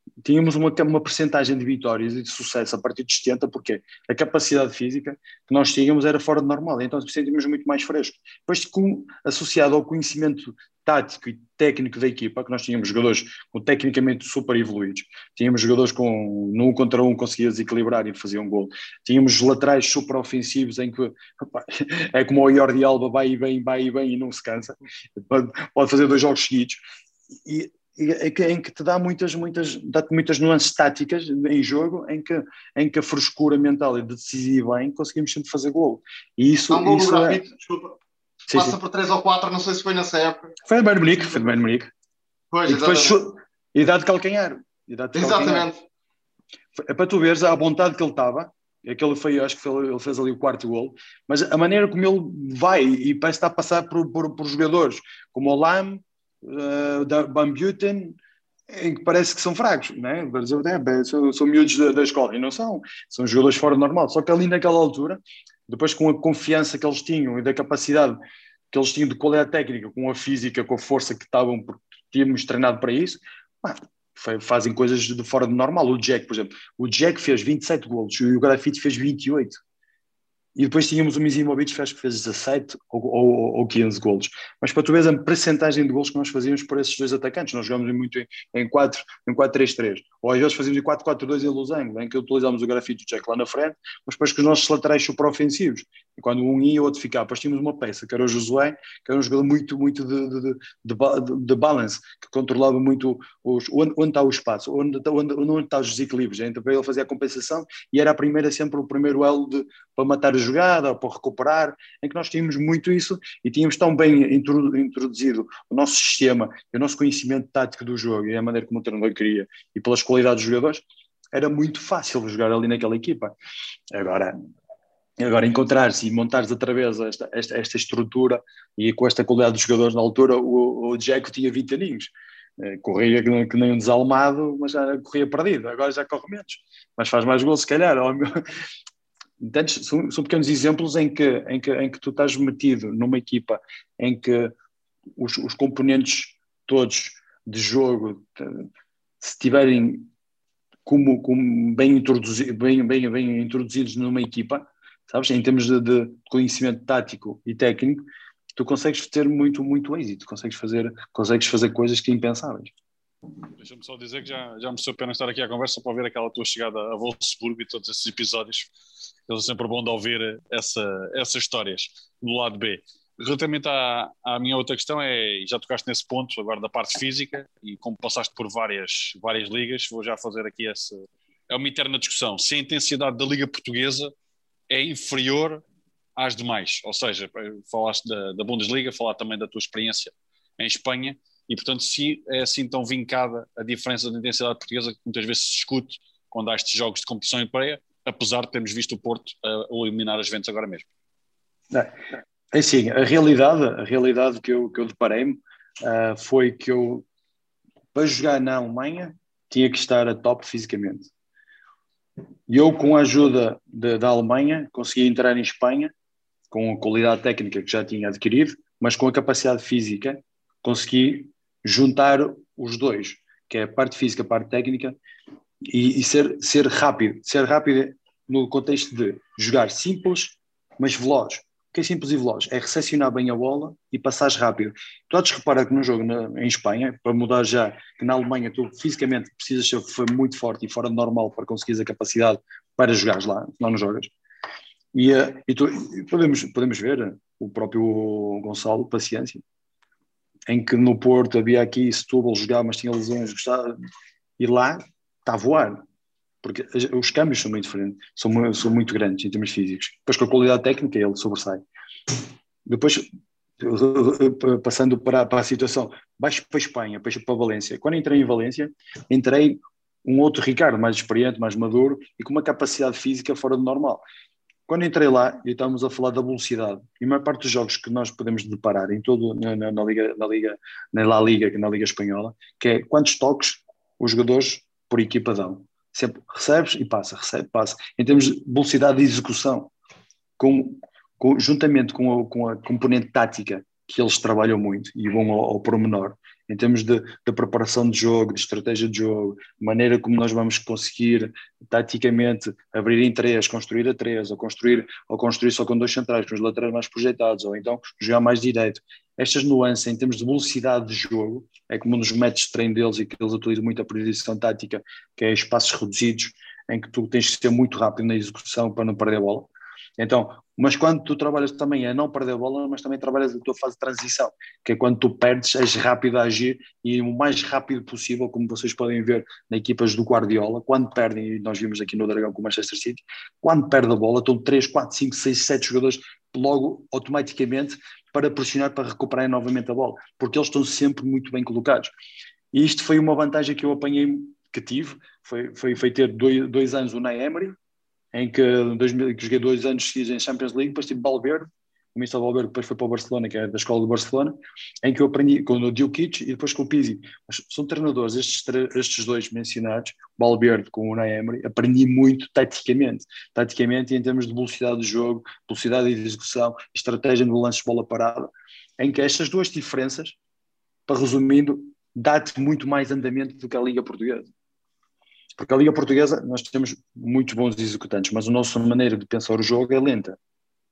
tínhamos uma, uma percentagem de vitórias e de sucesso a partir de setenta, porque a capacidade física que nós tínhamos era fora de normal, então sentimos muito mais frescos. Depois, com, associado ao conhecimento tático e técnico da equipa, que nós tínhamos jogadores com, tecnicamente super evoluídos, tínhamos jogadores com no um contra um conseguiam desequilibrar e faziam um gol, tínhamos laterais super ofensivos em que opa, é como o Jordi Alba, vai e vem, vai e vem e não se cansa, pode, pode fazer dois jogos seguidos, e em que te dá muitas, muitas, dá-te muitas nuances táticas em jogo, em que, em que a frescura mental e decisiva em conseguimos sempre fazer gol. E isso, Há um gol isso do é... Grafite, desculpa. Sim, Passa sim. por três ou quatro, não sei se foi nessa época. Foi de Bayern Munique, foi de Bayern Munique. Pois, e depois exatamente. e dá de calcanhar. E dá de calcanhar. Exatamente. É para tu veres a vontade que ele estava. Aquele foi, acho que foi, ele fez ali o quarto gol, mas a maneira como ele vai e parece estar a passar por, por, por jogadores como o Lam, uh, da Van Buten, em que parece que são fracos, né? são, são miúdos da, da escola, e não são, são jogadores fora do normal, só que ali naquela altura, depois com a confiança que eles tinham e da capacidade que eles tinham de qualidade técnica, com a física, com a força que estavam, porque tínhamos treinado para isso, pá, fazem coisas de fora do normal. O Jack, por exemplo, o Jack fez vinte e sete golos e o Grafite fez vinte e oito. E depois tínhamos o Misimovic, acho que fez dezassete ou, ou, ou quinze golos. Mas para tu veres a percentagem de golos que nós fazíamos por esses dois atacantes, nós jogamos muito em, em quatro três três. Ou às vezes fazíamos em quatro quatro dois em losango, em que utilizámos o Grafite e o Jack lá na frente, mas depois que os nossos laterais super ofensivos. E quando um ia, o outro ficava. Depois tínhamos uma peça, que era o Josué, que era um jogador muito, muito de, de, de, de, de balance, que controlava muito os, onde, onde está o espaço, onde, onde, onde está os desequilíbrios. Então ele fazia a compensação e era a primeira, sempre o primeiro elo de, para matar os jogada, para recuperar, em que nós tínhamos muito isso e tínhamos tão bem introduzido o nosso sistema, o nosso conhecimento tático do jogo e a maneira como o treinador queria e pelas qualidades dos jogadores, era muito fácil jogar ali naquela equipa. Agora, agora encontrar-se e montares outra vez esta, esta, esta estrutura e com esta qualidade dos jogadores na altura, o, o Dzeko tinha vinte aninhos. Corria que nem um desalmado, mas já corria perdido, agora já corre menos, mas faz mais gols se calhar. Entendes? São, são pequenos exemplos em que, em, que, em que tu estás metido numa equipa em que os, os componentes todos de jogo, se estiverem como, como bem, introduzi, bem, bem, bem introduzidos numa equipa, sabes? Em termos de, de conhecimento tático e técnico, tu consegues ter muito, muito êxito, consegues fazer, consegues fazer coisas que impensáveis. Deixa-me só dizer que já, já mereceu a pena estar aqui à conversa para ver aquela tua chegada a Wolfsburgo e todos esses episódios. É sempre bom de ouvir essa, essas histórias do lado B. Relativamente à, à minha outra questão, é, já tocaste nesse ponto agora da parte física e como passaste por várias, várias ligas, vou já fazer aqui essa... É uma eterna discussão. Se a intensidade da Liga Portuguesa é inferior às demais, ou seja, falaste da, da Bundesliga, falaste também da tua experiência em Espanha, e portanto se é assim tão vincada a diferença da intensidade portuguesa que muitas vezes se discute quando há estes jogos de competição europeia, apesar de termos visto o Porto a eliminar as Juventus agora mesmo. É, é assim, a realidade, a realidade que eu, que eu deparei-me uh, foi que eu, para jogar na Alemanha, tinha que estar a top fisicamente. E eu, com a ajuda de, da Alemanha, consegui entrar em Espanha, com a qualidade técnica que já tinha adquirido, mas com a capacidade física, consegui juntar os dois, que é a parte física, a parte técnica, e, e ser, ser rápido. Ser rápido no contexto de jogar simples, mas veloz. O que é simples e veloz? É recepcionar bem a bola e passares rápido. Tu há de reparar que no jogo na, em Espanha, para mudar já, que na Alemanha tu fisicamente precisas ser muito forte e fora do normal para conseguires a capacidade para jogares lá, senão não jogas. E, e, tu, e podemos, podemos ver o próprio Gonçalo, paciência, em que no Porto havia aqui Setúbal jogar, mas tinha lesões, gostava, e lá está a voar. Porque os câmbios são muito diferentes, são, são muito grandes em termos físicos. Depois com a qualidade técnica ele sobressai. Depois, passando para, para a situação, baixo para a Espanha, baixo para a Valência. Quando entrei em Valência, entrei um outro Ricardo, mais experiente, mais maduro e com uma capacidade física fora do normal. Quando entrei lá, e estávamos a falar da velocidade, e a maior parte dos jogos que nós podemos deparar em todo, na, na, na, Liga, na, Liga, na La Liga, na Liga Espanhola, que é quantos toques os jogadores por equipa dão. Sempre recebes e passa, recebe, passa. Em termos de velocidade de execução, com, com, juntamente com a, com a componente tática que eles trabalham muito e vão ao, ao pormenor, em termos de, de preparação de jogo, de estratégia de jogo, maneira como nós vamos conseguir taticamente abrir em três, construir a três, ou construir, ou construir só com dois centrais, com os laterais mais projetados, ou então jogar mais direito. Estas nuances em termos de velocidade de jogo, é como um dos métodos de treino deles e que eles utilizam muito a periodização tática, que é espaços reduzidos, em que tu tens que ser muito rápido na execução para não perder a bola. Então, mas quando tu trabalhas também a não perder a bola, mas também trabalhas a tua fase de transição, que é quando tu perdes, és rápido a agir e o mais rápido possível, como vocês podem ver na equipas do Guardiola, quando perdem, e nós vimos aqui no Dragão com o Manchester City, quando perde a bola, estão três, quatro, cinco, seis, sete jogadores logo automaticamente para pressionar, para recuperar novamente a bola, porque eles estão sempre muito bem colocados. E isto foi uma vantagem que eu apanhei, que tive, foi, foi, foi ter dois, dois anos o Unai Emery, em que, dois mil, que joguei dois anos seguidos em Champions League, depois tive Valverde, o mister Valverde depois foi para o Barcelona, que é da escola do Barcelona, em que eu aprendi com o Djukic e depois com o Pizzi. Mas são treinadores, estes, estes dois mencionados, Valverde com o Unai Emery, aprendi muito taticamente, taticamente e em termos de velocidade de jogo, velocidade de execução, estratégia no lance de bola parada, em que estas duas diferenças, para resumindo, dá-te muito mais andamento do que a Liga Portuguesa. Porque a Liga Portuguesa, nós temos muitos bons executantes, mas a nossa maneira de pensar o jogo é lenta.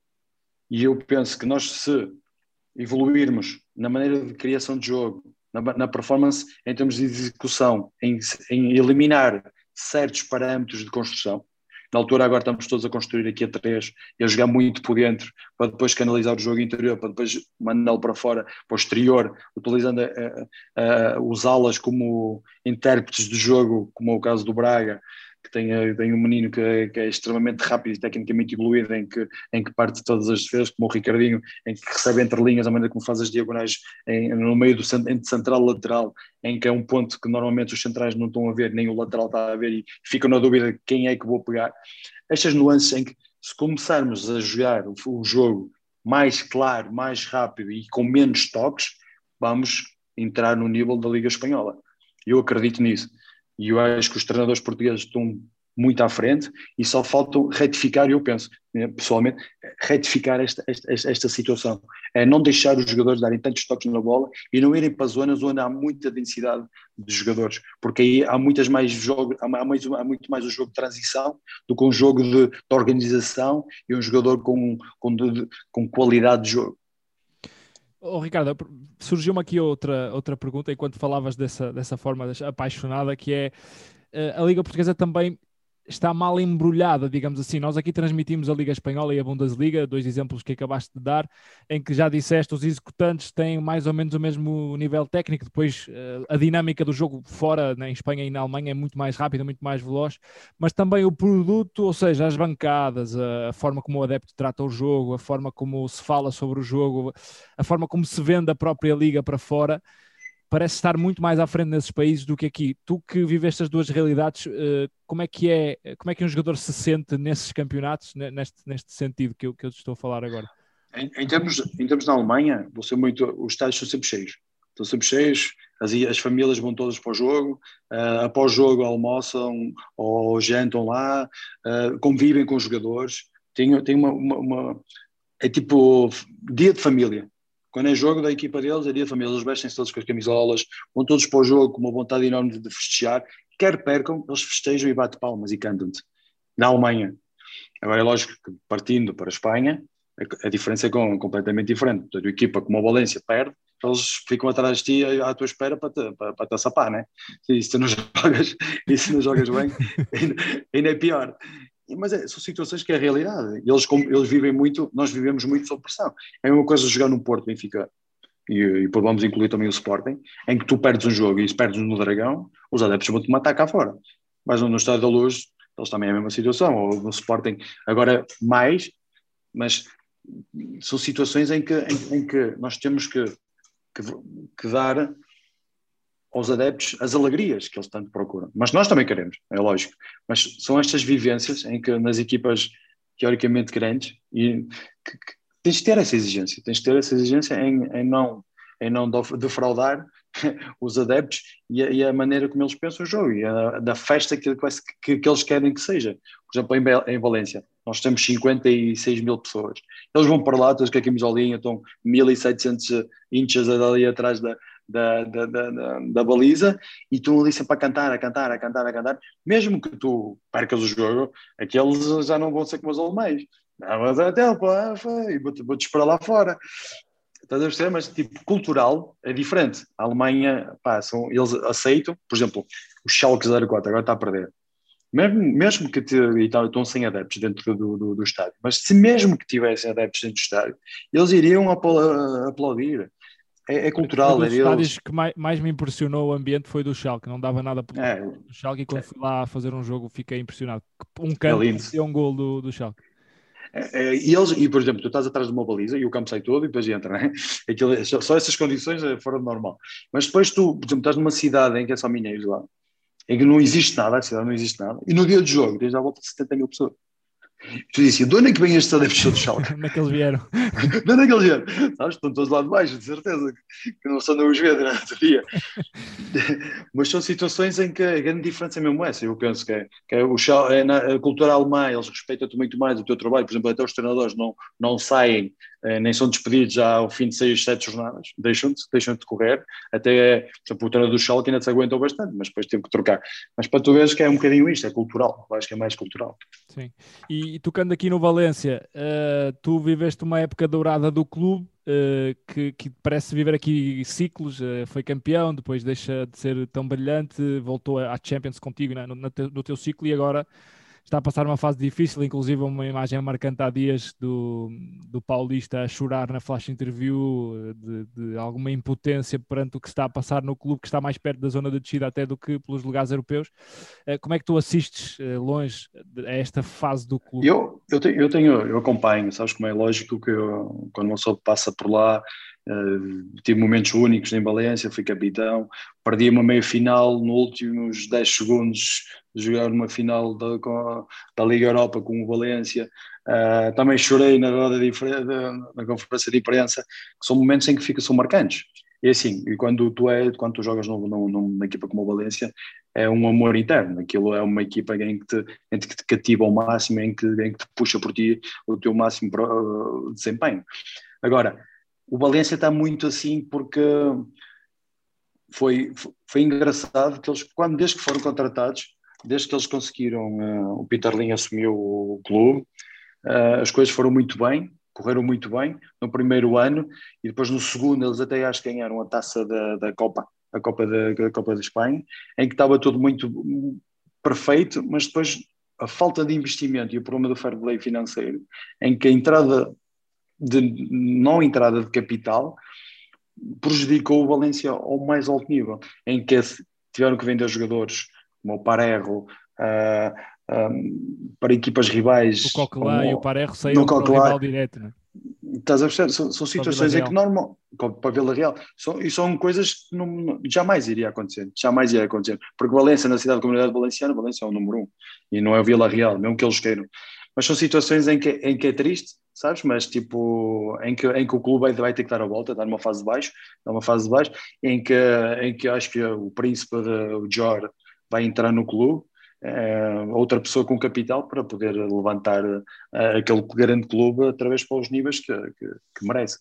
E eu penso que nós, se evoluirmos na maneira de criação de jogo, na, na performance em termos de execução, em, em eliminar certos parâmetros de construção, na altura agora estamos todos a construir aqui a três e a jogar muito por dentro, para depois canalizar o jogo interior, para depois mandá-lo para fora, para o exterior, utilizando a, a, a, os alas como intérpretes do jogo, como é o caso do Braga, que tem, tem um menino que é, que é extremamente rápido e tecnicamente evoluído, em que, em que parte de todas as defesas, como o Ricardinho, em que recebe entre linhas, a maneira como faz as diagonais em, no meio do entre central e lateral, em que é um ponto que normalmente os centrais não estão a ver, nem o lateral está a ver, e ficam na dúvida de quem é que vou pegar. Estas nuances em que, se começarmos a jogar o, o jogo mais claro, mais rápido e com menos toques, vamos entrar no nível da Liga Espanhola. Eu acredito nisso. E eu acho que os treinadores portugueses estão muito à frente e só faltam retificar, eu penso, pessoalmente, retificar esta, esta, esta situação. É não deixar os jogadores darem tantos toques na bola e não irem para zonas onde há muita densidade de jogadores, porque aí há, muitas mais jogo, há, mais, há muito mais o jogo de transição do que um jogo de, de organização e um jogador com, com, de, com qualidade de jogo. Oh, Ricardo, surgiu-me aqui outra, outra pergunta enquanto falavas dessa, dessa forma apaixonada, que é a Liga Portuguesa também está mal embrulhada, digamos assim. Nós aqui transmitimos a Liga Espanhola e a Bundesliga, dois exemplos que acabaste de dar, em que já disseste, os executantes têm mais ou menos o mesmo nível técnico, depois a dinâmica do jogo fora, né, em Espanha e na Alemanha, é muito mais rápida, muito mais veloz, mas também o produto, ou seja, as bancadas, a forma como o adepto trata o jogo, a forma como se fala sobre o jogo, a forma como se vende a própria Liga para fora, parece estar muito mais à frente nesses países do que aqui. Tu que vives estas duas realidades, como é que é, como é que um jogador se sente nesses campeonatos, neste, neste sentido que eu, que eu estou a falar agora? Em, em, termos, em termos da Alemanha, vou ser muito, os estádios são sempre cheios. Estão sempre cheios, as, as famílias vão todas para o jogo, uh, após o jogo almoçam ou jantam lá, uh, convivem com os jogadores. Tem, tem uma, uma, uma... É tipo dia de família. Quando é jogo da equipa deles, é dia de família, eles vestem-se todos com as camisolas, vão todos para o jogo com uma vontade enorme de festejar, quer percam, eles festejam e batem palmas e cantam-te. Na Alemanha. Agora é lógico que partindo para a Espanha, a diferença é completamente diferente. Portanto, a equipa como a Valência perde, eles ficam atrás de ti à tua espera para te, para, para te açapar, né? E se tu não jogas, e se não jogas bem, ainda, ainda é pior. Mas é, são situações que é a realidade. Eles, eles vivem muito, nós vivemos muito sob pressão. É uma coisa jogar no Porto, Benfica, e, e depois vamos incluir também o Sporting, em que tu perdes um jogo e se perdes no Dragão, os adeptos vão-te matar cá fora. Mas no Estádio da Luz, eles também é a mesma situação, ou no Sporting, agora mais, mas são situações em que, em, em que nós temos que, que, que dar aos adeptos as alegrias que eles tanto procuram. Mas nós também queremos, é lógico. Mas são estas vivências em que nas equipas teoricamente grandes e que, que tens de ter essa exigência, tens de ter essa exigência em, em não, em não defraudar os adeptos e a, e a maneira como eles pensam o jogo e a, da festa que, que, que eles querem que seja. Por exemplo, em, em Valência, nós temos cinquenta e seis mil pessoas. Eles vão para lá, todos com a camisolinha, estão mil e setecentos inches ali atrás da, da, da, da, da, da baliza, e estão ali sempre a cantar, a cantar, a cantar, a cantar. Mesmo que tu percas o jogo, aqueles já não vão ser como os alemães. Não, mas até, pá, vou-te vou esperar lá fora. Estás a perceber? Mas, tipo, cultural é diferente. A Alemanha, pá, são, eles aceitam, por exemplo, o Schalke zero quatro agora está a perder. Mesmo, mesmo que te, e tal, estão sem adeptos dentro do, do, do estádio, mas se mesmo que tivessem adeptos dentro do estádio, eles iriam apl- aplaudir. É, é cultural, Foi é dos deles. estádios que mais, mais me impressionou o ambiente foi do Schalke, não dava nada pelo É, do Schalke, e quando fui lá fazer um jogo fiquei impressionado. Um é canto lindo. e um gol do, do Schalke. É, é, e, eles, e, por exemplo, tu estás atrás de uma baliza e o campo sai todo e depois entra, né? Aquilo, só, só essas condições é fora do normal. Mas depois tu, por exemplo, estás numa cidade em que é só mineiros lá, em que não existe nada, a cidade não existe nada, e no dia de jogo tens à volta de setenta mil pessoas. Tu dizes assim, de onde é que vem estes adeptos do Schalke? Onde é que eles vieram? De onde é que eles vieram? Sabes, estão todos lá de baixo, de certeza, que não só não os vê durante o dia. Mas são situações em que a grande diferença é mesmo essa. Eu penso que é, que é, o Schalke, é na a cultura alemã, eles respeitam-te muito mais o teu trabalho. Por exemplo, até os treinadores não, não saem, eh, nem são despedidos já ao fim de seis, sete jornadas. Deixam-te, deixam-te correr. Até, por exemplo, o treinador do Schalke ainda se aguentou bastante, mas depois teve que trocar. Mas para tu veres que é um bocadinho isto, é cultural. Eu acho que é mais cultural. Sim. E, e tocando aqui no Valência, uh, tu viveste uma época dourada do clube, uh, que, que parece viver aqui ciclos, uh, foi campeão, depois deixa de ser tão brilhante, voltou à Champions contigo, né, no, no, teu, no teu ciclo, e agora está a passar uma fase difícil, inclusive uma imagem marcante há dias do, do Paulista a chorar na flash interview de, de alguma impotência perante o que está a passar no clube, que está mais perto da zona de descida até do que pelos lugares europeus. Como é que tu assistes longe a esta fase do clube? Eu, eu, tenho, eu, tenho, eu acompanho, sabes como é lógico que eu, quando uma pessoa passa por lá, uh, tive momentos únicos em Valência, fui capitão, perdi uma meia-final nos últimos dez segundos de jogar uma final da, da Liga Europa com o Valência. Uh, também chorei na roda de, na conferência de imprensa, que são momentos em que fica, são marcantes. E assim, e quando tu, é, quando tu jogas no, no, numa equipa como o Valência, é um amor interno. Aquilo é uma equipa em que te, em que te cativa ao máximo, em que, em que te puxa por ti o teu máximo uh, desempenho. Agora, o Valência está muito assim porque foi, foi engraçado que eles, quando, desde que foram contratados, desde que eles conseguiram, uh, o Peter Lim assumiu o clube, uh, as coisas foram muito bem, correram muito bem no primeiro ano, e depois no segundo eles até acho que ganharam a taça da, da Copa, a Copa da, a Copa da Espanha, em que estava tudo muito perfeito, mas depois a falta de investimento e o problema do fair play financeiro, em que a entrada de não entrada de capital prejudicou o Valência ao mais alto nível, em que tiveram que vender jogadores como o Parejo, uh, um, para equipas rivais. O Coquelin e o Parejo no saíram para o Coquelin. rival direto, não é? Estás a perceber? São, são situações em que normal, para a Vila Real, são, e são coisas que não, jamais iria acontecer, jamais iria acontecer, porque Valência, na cidade da Comunidade Valenciana, Valência é o número um, e não é a Vila Real, mesmo que eles queiram. Mas são situações em que, em que é triste, sabes? Mas tipo, em que, em que o clube vai, vai ter que dar a volta, dar numa fase de baixo, dar uma fase de baixo, em que, em que acho que o príncipe, de, o Jor, vai entrar no clube, Uh, outra pessoa com capital para poder levantar uh, aquele grande clube através para os níveis que, que, que merece.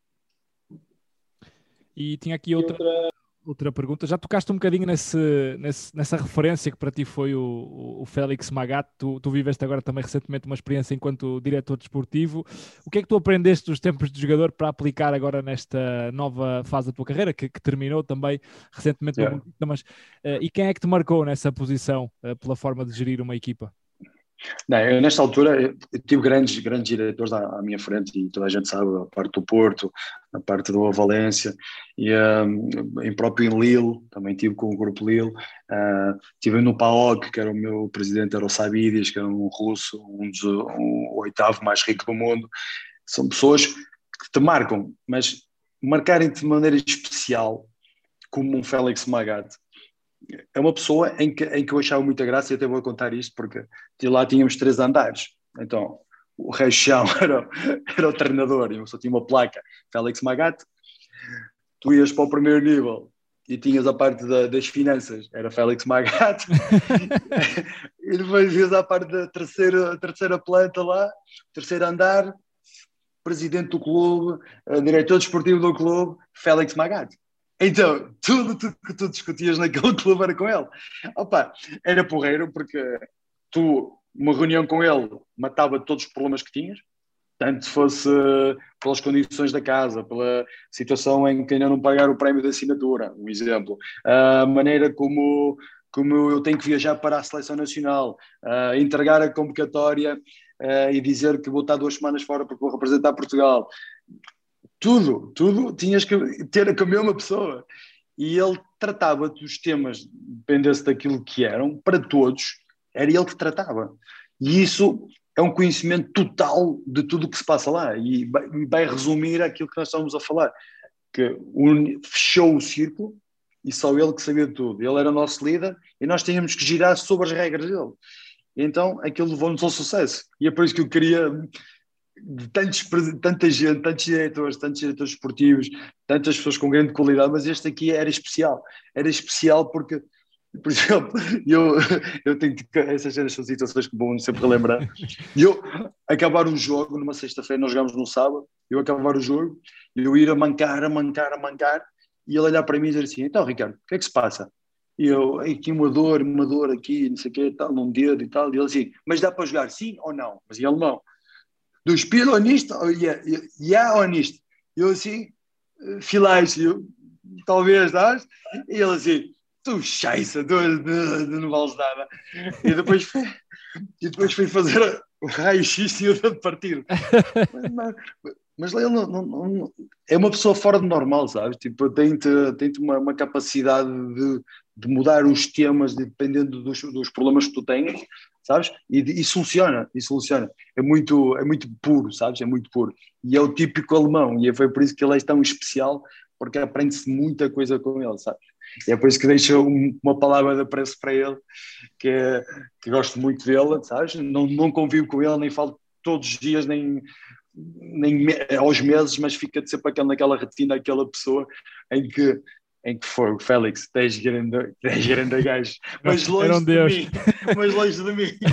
E tinha aqui outra, outra pergunta. Já tocaste um bocadinho nesse, nesse, nessa referência que para ti foi o, o Félix Magath. Tu, tu viveste agora também recentemente uma experiência enquanto diretor desportivo. O que é que tu aprendeste dos tempos de jogador para aplicar agora nesta nova fase da tua carreira, que, que terminou também recentemente no Yeah. mas uh, e quem é que te marcou nessa posição uh, pela forma de gerir uma equipa? Não, eu, nesta altura eu tive grandes, grandes diretores à, à minha frente, e toda a gente sabe, a parte do Porto, a parte do Valência, e um, em próprio em Lille, também tive com o grupo Lille, uh, tive no P A O K, que era o meu presidente, era o Sabidias, que era um russo, um dos, um, o oitavo mais rico do mundo. São pessoas que te marcam, mas marcarem-te de maneira especial, como um Félix Magath. É uma pessoa em que, em que eu achava muita graça, e até vou contar isto porque lá tínhamos três andares, então o Rei Chão era, era o treinador, e eu só tinha uma placa, Félix Magath. Tu ias para o primeiro nível e tinhas a parte da, das finanças, era Félix Magato, e depois ias à parte da terceira, terceira planta lá, terceiro andar, presidente do clube, diretor desportivo do clube, Félix Magato. Então, tudo, tudo que tu discutias naquele clube era com ele. Opa, era porreiro, porque tu, uma reunião com ele, matava todos os problemas que tinhas, tanto fosse pelas condições da casa, pela situação em que ainda não pagar o prémio de assinatura, um exemplo, a maneira como, como eu tenho que viajar para a seleção nacional, uh, entregar a convocatória uh, e dizer que vou estar duas semanas fora porque vou representar Portugal. Tudo, tudo tinhas que ter com a mesma pessoa. E ele tratava dos temas, dependesse daquilo que eram, para todos, era ele que tratava. E isso é um conhecimento total de tudo o que se passa lá. E vai, vai resumir aquilo que nós estamos a falar. Que un... fechou o círculo e só ele que sabia de tudo. Ele era o nosso líder e nós tínhamos que girar sobre as regras dele. E então aquilo levou-nos ao sucesso. E é por isso que eu queria... de tantos, tanta gente, tantos diretores, tantos diretores esportivos, tantas pessoas com grande qualidade, mas este aqui era especial. Era especial porque, por exemplo, eu, eu tenho essas são situações que vão sempre relembrar. E eu acabar um jogo numa sexta-feira, nós jogamos no sábado, eu acabar o jogo, eu ir a mancar, a mancar, a mancar, e ele olhar para mim e dizer assim: então, Ricardo, o que é que se passa? E eu, aqui uma dor, uma dor aqui, não sei o quê, tal, num dedo e tal. E ele assim: mas dá para jogar sim ou não? Mas em alemão. Do Spiel ou nisto? Yeah, yeah ou nisto? Eu assim, vielleicht, eu, talvez, dás? E ele assim, tu scheisse, tu, tu, tu não vales nada. E depois fui, e depois fui fazer o raio-x e o dedo partido. Mas, mas, mas ele não, não, não, é uma pessoa fora do normal, sabes? Tipo, tem-te, tem-te uma, uma capacidade de, de mudar os temas dependendo dos, dos problemas que tu tenhas, sabes? E, e soluciona, e soluciona. É muito, é muito puro, sabes? É muito puro. E é o típico alemão, e foi por isso que ele é tão especial, porque aprende-se muita coisa com ele, sabes? E é por isso que deixo um, uma palavra de apreço para ele, que, é, que gosto muito dele, sabes? Não, não convivo com ele, nem falo todos os dias, nem, nem aos meses, mas fica sempre aquela, naquela retina, aquela pessoa em que em que foi o Félix, dez grande, dez grande gajo, mas longe um de mim, mas longe de mim.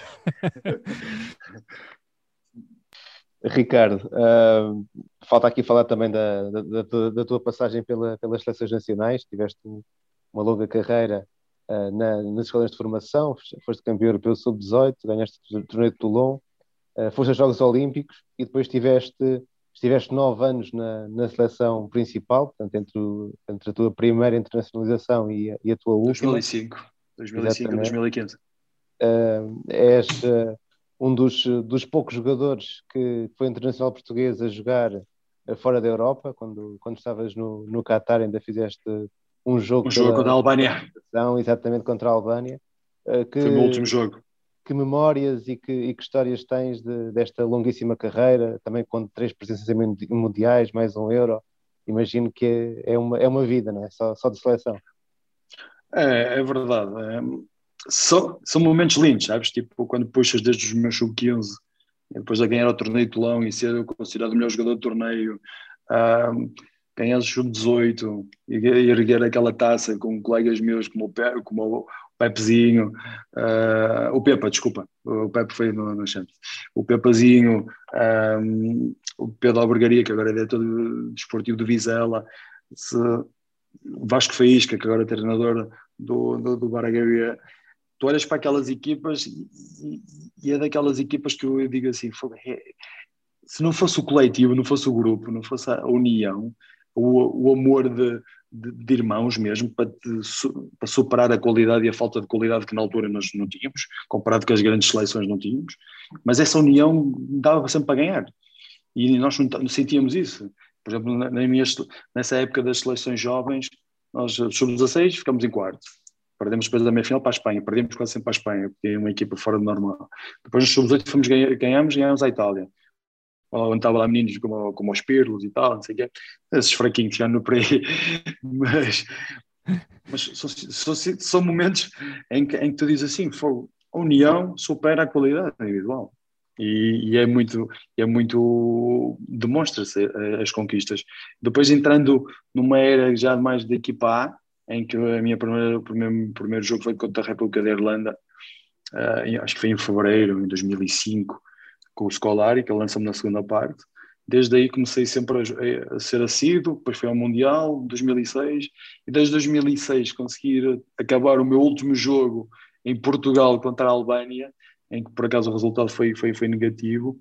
Ricardo, uh, falta aqui falar também da, da, da, da tua passagem pela, pelas seleções nacionais. Tiveste uma longa carreira uh, na, nas escolas de formação, foste campeão europeu sub dezoito, ganhaste o torneio de Toulon, uh, foste aos Jogos Olímpicos e depois tiveste... Estiveste nove anos na, na seleção principal, portanto, entre, o, entre a tua primeira internacionalização e a, e a tua última. dois mil e cinco, dois mil e cinco a dois mil e quinze. Uh, és uh, um dos, dos poucos jogadores que foi internacional português a jogar uh, fora da Europa. Quando, quando estavas no, no Qatar ainda fizeste um jogo, um jogo contra a Albânia. Exatamente, contra a Albânia. Uh, que, foi o meu último jogo. Que memórias e que, e que histórias tens de, desta longuíssima carreira, também com três presenças em mundiais, mais um Euro? Imagino que é, é, uma, é uma vida, não é? Só, só de seleção. É, é verdade. É, são, são momentos lindos, sabes? Tipo, quando puxas desde os meus sub quinze, depois a ganhar o torneio de Toulon e ser considerado o melhor jogador do torneio, um, ganhar o sub dezoito e, e erguer aquela taça com colegas meus como o, Pe, como o Pepezinho, uh, o Pepa, desculpa, o Pepe foi no, no Champions, o Pepazinho, um, o Pedro Albergaria, que agora é diretor desportivo do Vizela, se, o Vasco Faísca, que agora é treinador do, do, do Baragavia. Tu olhas para aquelas equipas e, e, e é daquelas equipas que eu digo assim, é, se não fosse o coletivo, não fosse o grupo, não fosse a união, o, o amor de, de, de irmãos mesmo, para, te, para superar a qualidade e a falta de qualidade que na altura nós não tínhamos, comparado com as grandes seleções não tínhamos, mas essa união dava sempre para ganhar. E nós não sentíamos isso. Por exemplo, na, na minha, nessa época das seleções jovens, nós sub dezasseis ficamos em quarto. Perdemos depois da meia-final para a Espanha. Perdemos quase sempre para a Espanha, porque é uma equipa fora do normal. Depois nos sub dezoito fomos, ganhamos e ganhamos a Itália. Onde estava lá meninos como, como os Pirlos e tal, não sei o quê. Esses fraquinhos já no por aí. Mas, mas são, são, são momentos em que, em que tu dizes assim, a união supera a qualidade individual. E, e é muito, é muito demonstra-se as conquistas. Depois entrando numa era já mais da equipa A, em que a minha primeira, o primeiro, primeiro jogo foi contra a República da Irlanda, uh, acho que foi em fevereiro, em dois mil e cinco, com o Scolari, que ele lança-me na segunda parte. Desde aí comecei sempre a, a ser assíduo, depois foi ao Mundial, dois mil e seis, e desde dois mil e seis conseguir acabar o meu último jogo em Portugal contra a Albânia, em que por acaso o resultado foi, foi, foi negativo,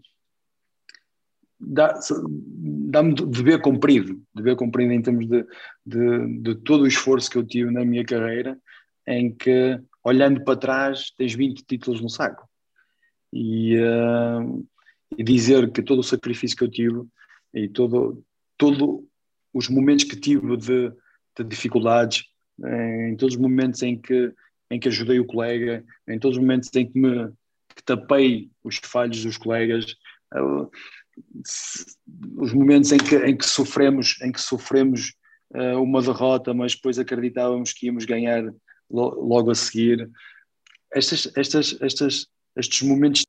dá, dá-me dever cumprido, dever cumprido em termos de, de, de todo o esforço que eu tive na minha carreira, em que, olhando para trás, tens vinte títulos no saco. E, uh, e dizer que todo o sacrifício que eu tive e todo, todo os momentos que tive de, de dificuldades, em todos os momentos em que, em que ajudei o colega, em todos os momentos em que me que tapei os falhos dos colegas, uh, os momentos em que, em que sofremos, em que sofremos uh, uma derrota, mas depois acreditávamos que íamos ganhar lo, logo a seguir. Estas, estas, estas, estes momentos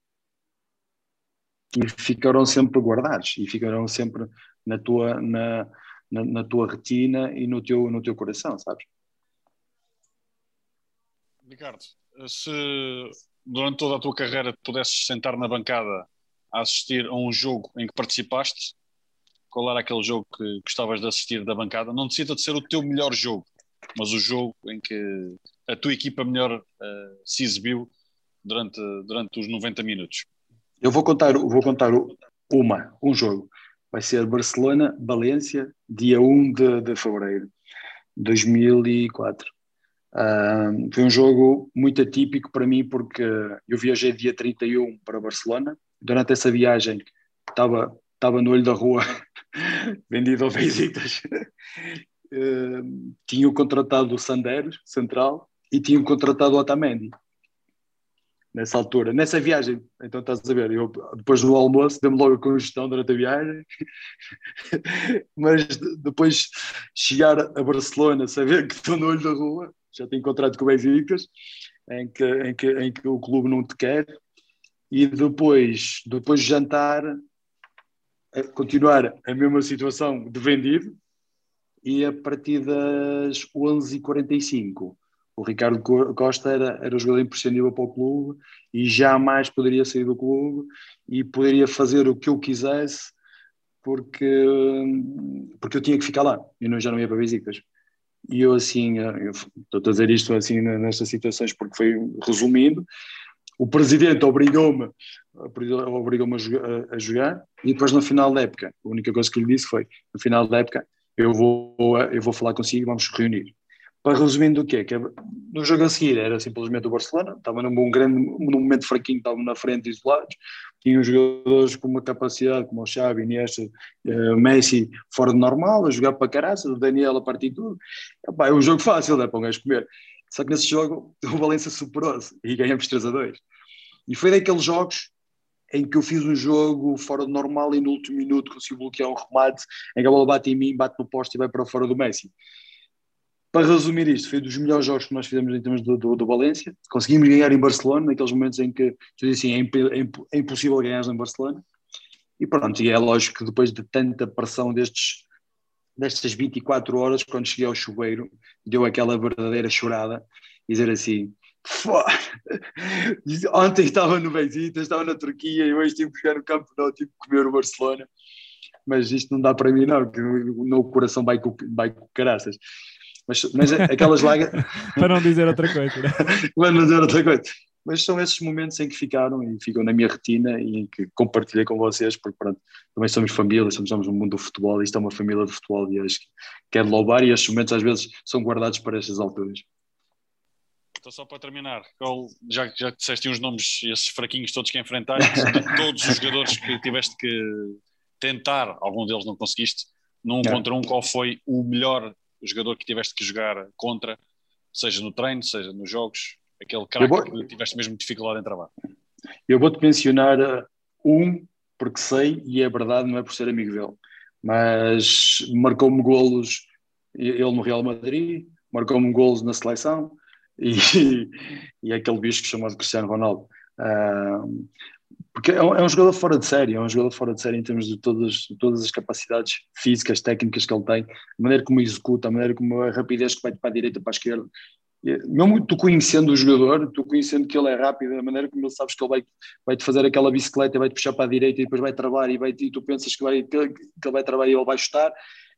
e ficarão sempre guardados e ficarão sempre na tua, na, na, na tua retina e no teu, no teu coração, sabes? Ricardo, se durante toda a tua carreira te pudesses sentar na bancada a assistir a um jogo em que participaste, qual era aquele jogo que gostavas de assistir da bancada? Não necessita de ser o teu melhor jogo, mas o jogo em que a tua equipa melhor uh, se exibiu durante, durante os noventa minutos. Eu vou contar, vou contar uma, um jogo. Vai ser Barcelona-Valência, dia um de, de fevereiro de dois mil e quatro. Uh, foi um jogo muito atípico para mim, porque eu viajei dia trinta e um para Barcelona. Durante essa viagem estava, estava no olho da rua, vendido ao Besiktas. Uh, tinha contratado o Sanders, central, e tinha contratado o Otamendi. Nessa altura, nessa viagem, então estás a ver, eu, depois do almoço dei-me logo a congestão durante a viagem, mas depois chegar a Barcelona, saber que estou no olho da rua, já tenho contrato com o Besiktas, em que, em, que, em que o clube não te quer, e depois, depois de jantar, a continuar a mesma situação de vendido, e a partir das onze e quarenta e cinco o Ricardo Costa era, era o jogador imprescindível para o clube e jamais poderia sair do clube e poderia fazer o que eu quisesse porque, porque eu tinha que ficar lá e não, já não ia para Besiktas. E eu assim, eu estou a dizer isto assim nestas situações porque foi resumindo, o presidente obrigou-me obrigou-me a jogar, a jogar e depois no final da época, a única coisa que lhe disse foi, no final da época eu vou, eu vou falar consigo e vamos reunir. Para resumindo o quê? Que no jogo a seguir era simplesmente o Barcelona, estava num grande, num momento fraquinho, estavam na frente isolados, tinham jogadores com uma capacidade como o Xavi, Iniesta, uh, Messi, fora de normal, a jogar para caraças, o Daniel a partir de tudo. Epá, é um jogo fácil, é para um gajo comer. Só que nesse jogo o Valência superou-se e ganhamos três a dois. E foi daqueles jogos em que eu fiz um jogo fora de normal e no último minuto consegui bloquear um remate, em que a bola bate em mim, bate no poste e vai para fora do Messi. Para resumir isto, foi dos melhores jogos que nós fizemos em termos do, do, do Valência. Conseguimos ganhar em Barcelona, naqueles momentos em que tu dizes assim, é, imp, é, imp, é impossível ganhar em Barcelona. E pronto, e é lógico que depois de tanta pressão destes, destas vinte e quatro horas, quando cheguei ao chuveiro, deu aquela verdadeira chorada e dizer assim, ontem estava no Besiktas, estava na Turquia e hoje tive que jogar no Camp Nou, tive que comer o Barcelona. Mas isto não dá para mim não, porque o meu coração vai com, vai com caraças. Mas, mas aquelas lágrimas... Para não dizer outra coisa. Para não dizer outra coisa. Mas são esses momentos em que ficaram e ficam na minha retina e em que compartilhei com vocês, porque pronto, também somos família, somos, somos no mundo do futebol, isto é uma família de futebol e acho que quero louvar e estes momentos às vezes são guardados para estas alturas. Então só para terminar, já, já disseste uns nomes, esses fraquinhos todos que enfrentaste, de todos os jogadores que tiveste que tentar, algum deles não conseguiste, num não. contra um, qual foi o melhor o jogador que tiveste que jogar contra, seja no treino, seja nos jogos, aquele craque vou... que tiveste mesmo dificuldade em travar? Eu vou-te mencionar uh, um, porque sei, e é verdade, não é por ser amigo dele, mas marcou-me golos, ele no Real Madrid, marcou-me golos na seleção, e, e é aquele bicho chamado Cristiano Ronaldo. Uh, Porque é um, é um jogador fora de série, é um jogador fora de série em termos de todas, todas as capacidades físicas, técnicas que ele tem, a maneira como executa, a maneira como a rapidez que vai para a direita, para a esquerda. Mesmo tu conhecendo o jogador, tu conhecendo que ele é rápido, a maneira como ele sabes que ele vai, vai-te fazer aquela bicicleta, vai-te puxar para a direita e depois vai travar e, vai, e tu pensas que, vai, que ele vai travar e ele vai chutar,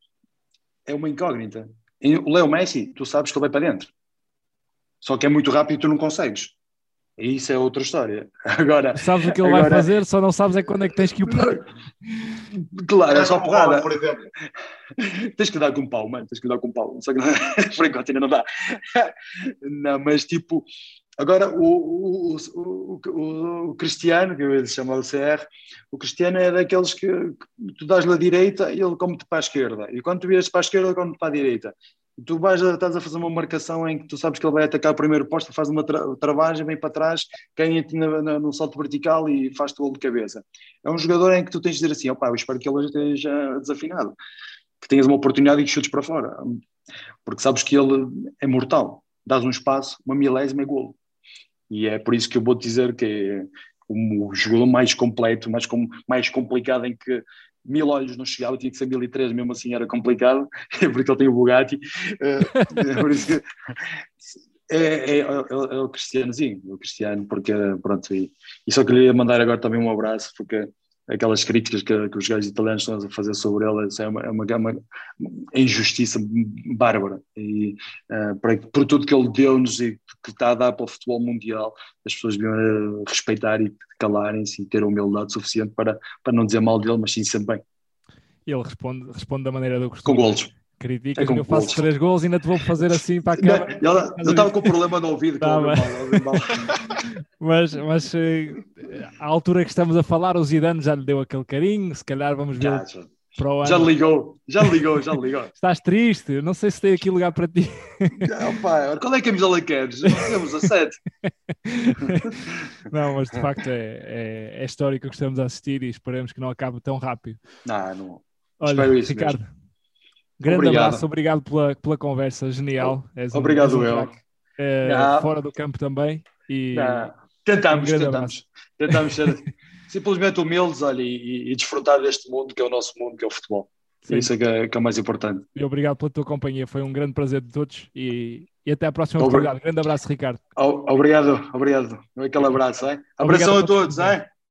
é uma incógnita. E o Leo Messi, tu sabes que ele vai para dentro. Só que é muito rápido e tu não consegues. E isso é outra história. Agora, sabes o que ele agora... vai fazer, só não sabes é quando é que tens que o pôr. Claro, é só porrada. Por exemplo. Tens que dar com pau, mano. Tens que dar com pau. Só que não... por enquanto ainda não dá. Não, mas tipo, agora o, o, o, o, o Cristiano, que eu ia chamar o C R, o Cristiano é daqueles que, que tu dás-lhe a direita e ele come-te para a esquerda. E quando tu viras para a esquerda, ele come-te para a direita. Tu vais, estás a fazer uma marcação em que tu sabes que ele vai atacar o primeiro posto, faz uma tra travagem, vem para trás, ganha-te no salto vertical e faz-te o golo de cabeça. É um jogador em que tu tens de dizer assim, opá, eu espero que ele esteja desafinado, que tenhas uma oportunidade e que chutes para fora, porque sabes que ele é mortal, dás um espaço, uma milésima é golo. E é por isso que eu vou-te dizer que é o jogador mais completo, mais, com, mais complicado, em que mil olhos não chegava, tinha que ser mil e três, mesmo assim era complicado, porque ele tem o Bugatti, é, por isso que é, é, é, é o Cristianozinho, o Cristiano, porque pronto, e, e só queria mandar agora também um abraço, porque aquelas críticas que, que os gajos italianos estão a fazer sobre ele, é uma, é uma, uma injustiça bárbara, e uh, por, por tudo que ele deu-nos e que está a dar para o futebol mundial, as pessoas deviam respeitar e calarem-se e ter a humildade suficiente para, para não dizer mal dele, mas sim sempre bem. Ele responde, responde da maneira do costume. Com golos. Criticas, é eu faço golos. três golos e ainda te vou fazer assim para a câmara. Eu estava com o problema no ouvido, que Tá, mal, mal. mas, mas à altura que estamos a falar, o Zidane já lhe deu aquele carinho, se calhar vamos ver já, já. para o ano. Já ligou, já ligou, já ligou. Estás triste? Não sei se tem aqui lugar para ti. Não, pá, qual é a camisola que queres? Temos a sete. Não, mas de facto é, é, é a história que gostamos de assistir e esperemos que não acabe tão rápido. Não, não. Olha, Espero isso Ricardo, mesmo. grande Obrigado. abraço, obrigado pela, pela conversa, genial. És um, Obrigado, és um eu. craque, é, fora do campo também. E não. Tentamos, um tentamos. Tentamos ser simplesmente humildes, olha, e, e desfrutar deste mundo que é o nosso mundo, que é o futebol. Sim. Isso é que, é que é o mais importante. E obrigado pela tua companhia, foi um grande prazer de todos e, e até à próxima oportunidade. Grande abraço, Ricardo. Obrigado, obrigado. Aquele abraço, hein? Abração a todos, hein?